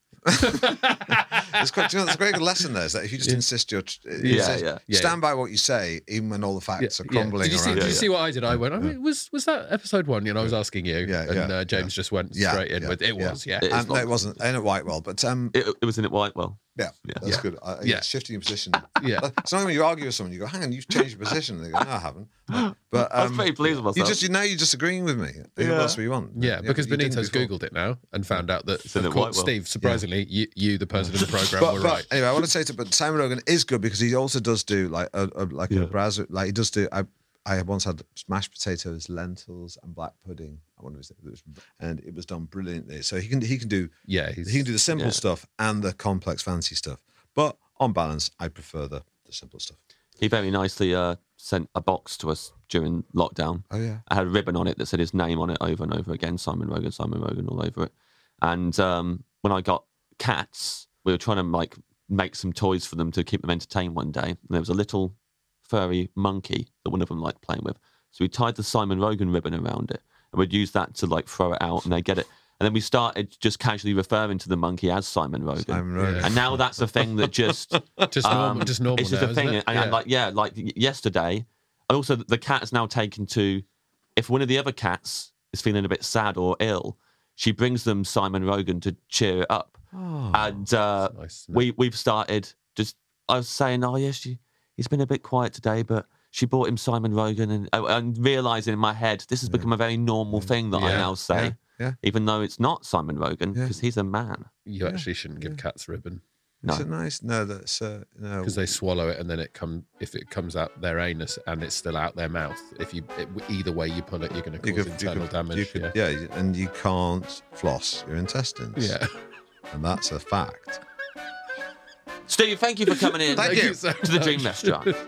It's quite, you know, there's a great good lesson there. Is that if you just insist your, Yeah, yeah. Yeah, stand by what you say, even when all the facts are Yeah. crumbling Did you, see, around did you you. see what I did? I went, I mean, was was that episode one? You know, I was asking you, Yeah, and yeah, uh, James yeah. just went Yeah, straight in yeah, with, it yeah. was, yeah. It is Um, no, long it wasn't in at Whitewell, but um, It, it was in it Whitewell. yeah, that's Yeah. good. I, Yeah. yeah, shifting your position. Yeah. It's not when you argue with someone, you go, "Hang on, you've changed your position." And they go, "No, I haven't." But I was um, very pleased with you myself. just you now you're disagreeing with me. Yeah. What else do you want? Yeah, because you didn't Benito's before. Googled it now and found out that, in of it course, Whitewell. Steve, surprisingly, you, you, the person in the program, But, were but right. anyway, I want to say to but Simon Rogan is good because he also does do like a, a like Yeah. a brazo, like he does do. I I once had mashed potatoes, lentils, and black pudding. I wonder if it was, and it was done brilliantly. So he can he can do Yeah, he's, he can do the simple yeah. stuff and the complex fancy stuff. But on balance, I prefer the, the simple stuff. He very nicely uh, sent a box to us during lockdown. Oh yeah. I had a ribbon on it that said his name on it over and over again, Simon Rogan, Simon Rogan, all over it. And um, when I got cats, we were trying to like make some toys for them to keep them entertained one day. And there was a little furry monkey that one of them liked playing with. So we tied the Simon Rogan ribbon around it, and we'd use that to like throw it out, and they get it. And then we started just casually referring to the monkey as Simon Rogan. Simon Rogan. And now that's a thing that just just normal, um, just normal It's just now, a thing, isn't it? and, and like yeah, like y- yesterday. Also, the cat is now taken to. If one of the other cats is feeling a bit sad or ill, she brings them Simon Rogan to cheer it up. and uh, That's nice, isn't it? we we've started just. I was saying, oh yes, she, he's been a bit quiet today, but she bought him Simon Rogan, and and realizing in my head this has become a very normal thing that I Yeah. now say. Yeah. Yeah. Even though it's not Simon Rogan, Yeah. because he's a man. You actually shouldn't give cats ribbon No. Is it nice? No, that's uh, no. because they swallow it and then it come if it comes out their anus and it's still out their mouth. If you it, either way you pull it, you're going to You cause could- internal you could- damage. you could- yeah. yeah, and you can't floss your intestines. Yeah. and that's a fact. Steve, thank you for coming in Thank you. so to the Dream much. Restaurant.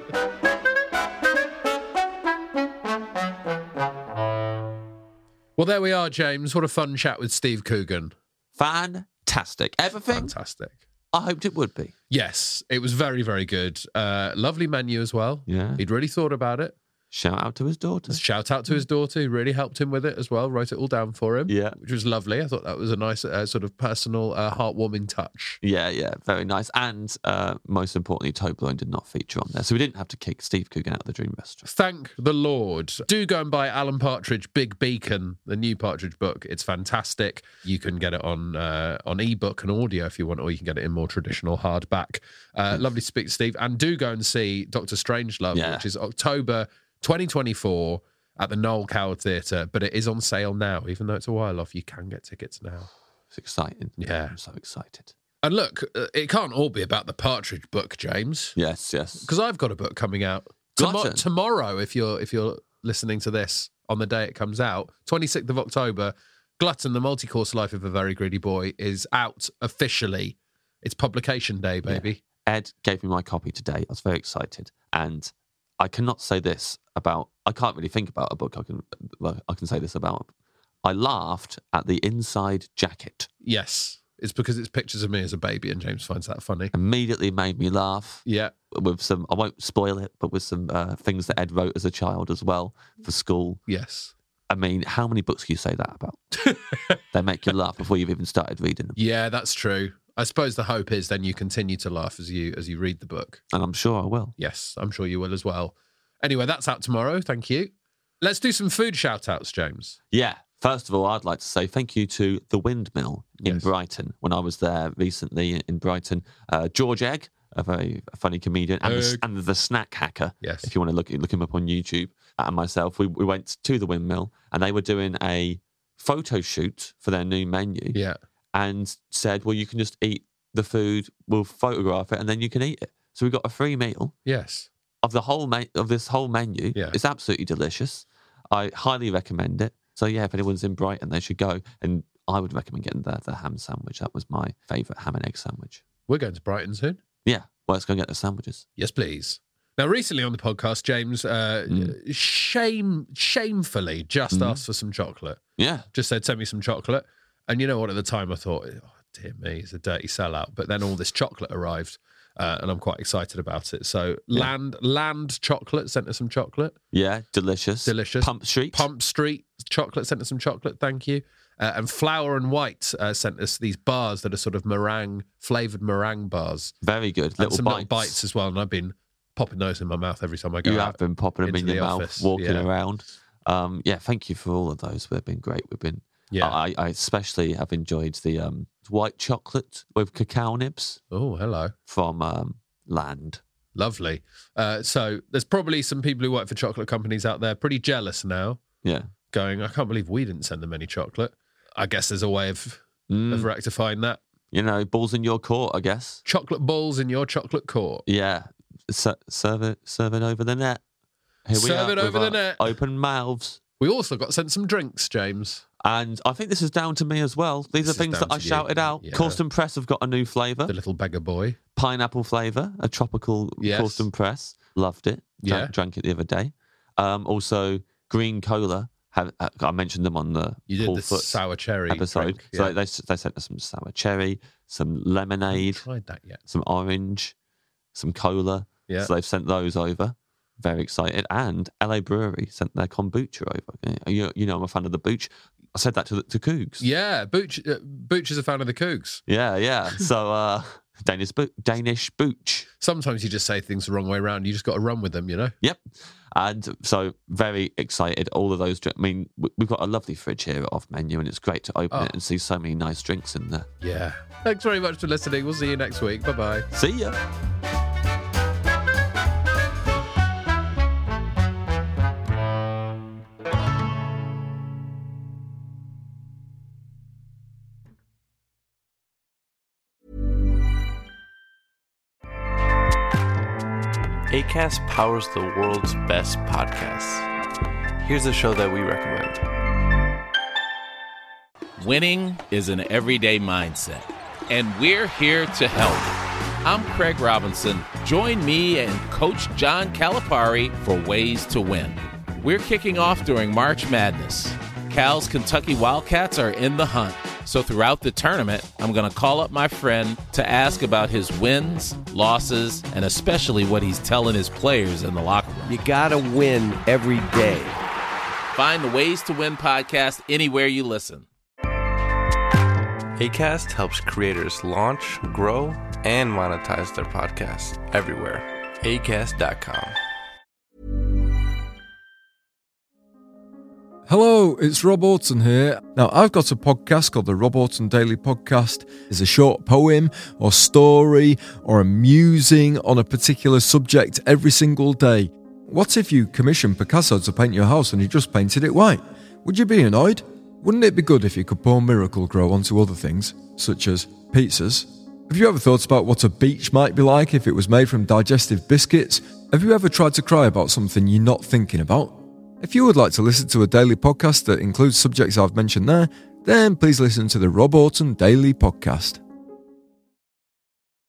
Well, there we are, James. What a fun chat with Steve Coogan. Fantastic. Everything Fantastic. I hoped it would be. Yes, it was very, very good. Uh, lovely menu as well. Yeah. He'd really thought about it. Shout out to his daughter. Shout out to his daughter who really helped him with it as well. Wrote it all down for him. Yeah. Which was lovely. I thought that was a nice uh, sort of personal, uh, heartwarming touch. Yeah, yeah, very nice. And uh, most importantly, Toblerone did not feature on there. So we didn't have to kick Steve Coogan out of the Dream Restaurant. Thank the Lord. Do go and buy Alan Partridge, Big Beacon, the new Partridge book. It's fantastic. You can get it on uh, on ebook and audio if you want, or you can get it in more traditional hardback. Uh, lovely to speak to Steve. And do go and see Doctor Strangelove, Yeah. which is October twenty twenty-four at the Noel Coward Theatre. But it is on sale now. Even though it's a while off, you can get tickets now. It's exciting. Yeah. I'm so excited. And look, uh, it can't all be about the Partridge book, James. Yes, yes. Because I've got a book coming out tomo- Glutton. tomorrow. If you're if you're listening to this on the day it comes out, twenty-sixth of October, Glutton: The Multi-Course Life of a Very Greedy Boy is out officially. It's publication day, baby. Ed gave me my copy today. I was very excited. And I cannot say this about, I can't really think about a book I can, well, I can say this about. I laughed at the inside jacket. Yes, it's because it's pictures of me as a baby, and James finds that funny. Immediately made me laugh. Yeah, With some, I won't spoil it, but with some uh, things that Ed wrote as a child as well for school. yes. I mean, how many books can you say that about? They make you laugh before you've even started reading them. Yeah, that's true. I suppose the hope is then you continue to laugh as you as you read the book. And I'm sure I will. Yes, I'm sure you will as well. Anyway, that's out tomorrow. Thank you. Let's do some food shout-outs, James. Yeah. First of all, I'd like to say thank you to The Windmill in Yes. Brighton. When I was there recently in Brighton, uh, George Egg, a very funny comedian, and the, Egg. and the Snack Hacker, Yes. if you want to look, look him up on YouTube, and myself, we, we went to The Windmill, and they were doing a photo shoot for their new menu. Yeah. And said, well, you can just eat the food, we'll photograph it, and then you can eat it. So we got a free meal Yes. of the whole me- of this whole menu. Yeah. It's absolutely delicious. I highly recommend it. So yeah, if anyone's in Brighton, they should go. And I would recommend getting the, the ham sandwich. That was my favourite ham and egg sandwich. We're going to Brighton soon. Yeah, well, let's go get the sandwiches. Yes, please. Now, recently on the podcast, James uh, Mm. shame shamefully just asked for some chocolate. Yeah. Just said, send me some chocolate. And you know what? At the time, I thought, oh, dear me, it's a dirty sellout. But then all this chocolate arrived, uh, and I'm quite excited about it. So Yeah. Land Land Chocolate sent us some chocolate. Yeah, delicious. Delicious. Pump Street. Pump Street Chocolate sent us some chocolate. Thank you. Uh, and Flour and White uh, sent us these bars that are sort of meringue, flavoured meringue bars. Very good. And Little some bites. little bites as well. And I've been popping those in my mouth every time I go You out. have been popping them into in your the mouth, office. walking Yeah. around. Um, yeah, thank you for all of those. They've been great. We've been. Yeah. I, I especially have enjoyed the um, white chocolate with cacao nibs Oh, hello. from um, Land. Lovely. Uh, so there's probably some people who work for chocolate companies out there pretty jealous now, Yeah. going, I can't believe we didn't send them any chocolate. I guess there's a way of, Mm. of rectifying that. You know, balls in your court, I guess. Chocolate balls in your chocolate court. Yeah. S- serve it, serve it over the net. Here we Serve are it with over the our net. Open mouths. We also got sent some drinks, James. And I think this is down to me as well. These This are is things down that I to you. shouted out. Yeah. Corsten Press have got a new flavour. The little beggar boy. Pineapple flavour, a tropical Yes. Corsten Press. Loved it. Drank, Yeah. drank it the other day. Um, also, green cola. Have, uh, I mentioned them on the You did Paul the Foot sour cherry episode. drink, So yeah. they, they sent us some sour cherry, some I haven't lemonade, tried that yet. some orange, some cola. Yeah. So they've sent those over. Very excited. And L A Brewery sent their kombucha over. You, you know, I'm a fan of the booch. I said that to, the, to Cougs. Yeah, Booch, uh, Booch is a fan of the Cougs. Yeah, yeah. So uh, Danish, bo- Danish booch. Sometimes you just say things the wrong way around. You just got to run with them, you know? Yep. And so very excited. All of those. dri- I mean, we- we've got a lovely fridge here at Off Menu, and it's great to open Oh. it and see so many nice drinks in there. Yeah. Thanks very much for listening. We'll see you next week. Bye-bye. See ya. Acast powers the world's best podcasts. Here's a show that we recommend. Winning is an everyday mindset, and we're here to help. I'm Craig Robinson. Join me and Coach John Calipari for Ways to Win. We're kicking off during March Madness. Cal's Kentucky Wildcats are in the hunt. So throughout the tournament, I'm going to call up my friend to ask about his wins, losses, and especially what he's telling his players in the locker room. You gotta win every day. Find the Ways to Win podcast anywhere you listen. Acast helps creators launch, grow, and monetize their podcasts everywhere. acast dot com. Hello, it's Rob Orton here. Now, I've got a podcast called the Rob Orton Daily Podcast. It's a short poem or story or a musing on a particular subject every single day. What if you commissioned Picasso to paint your house and he just painted it white? Would you be annoyed? Wouldn't it be good if you could pour Miracle Grow onto other things, such as pizzas? Have you ever thought about what a beach might be like if it was made from digestive biscuits? Have you ever tried to cry about something you're not thinking about? If you would like to listen to a daily podcast that includes subjects I've mentioned there, then please listen to the Rob Orton Daily Podcast.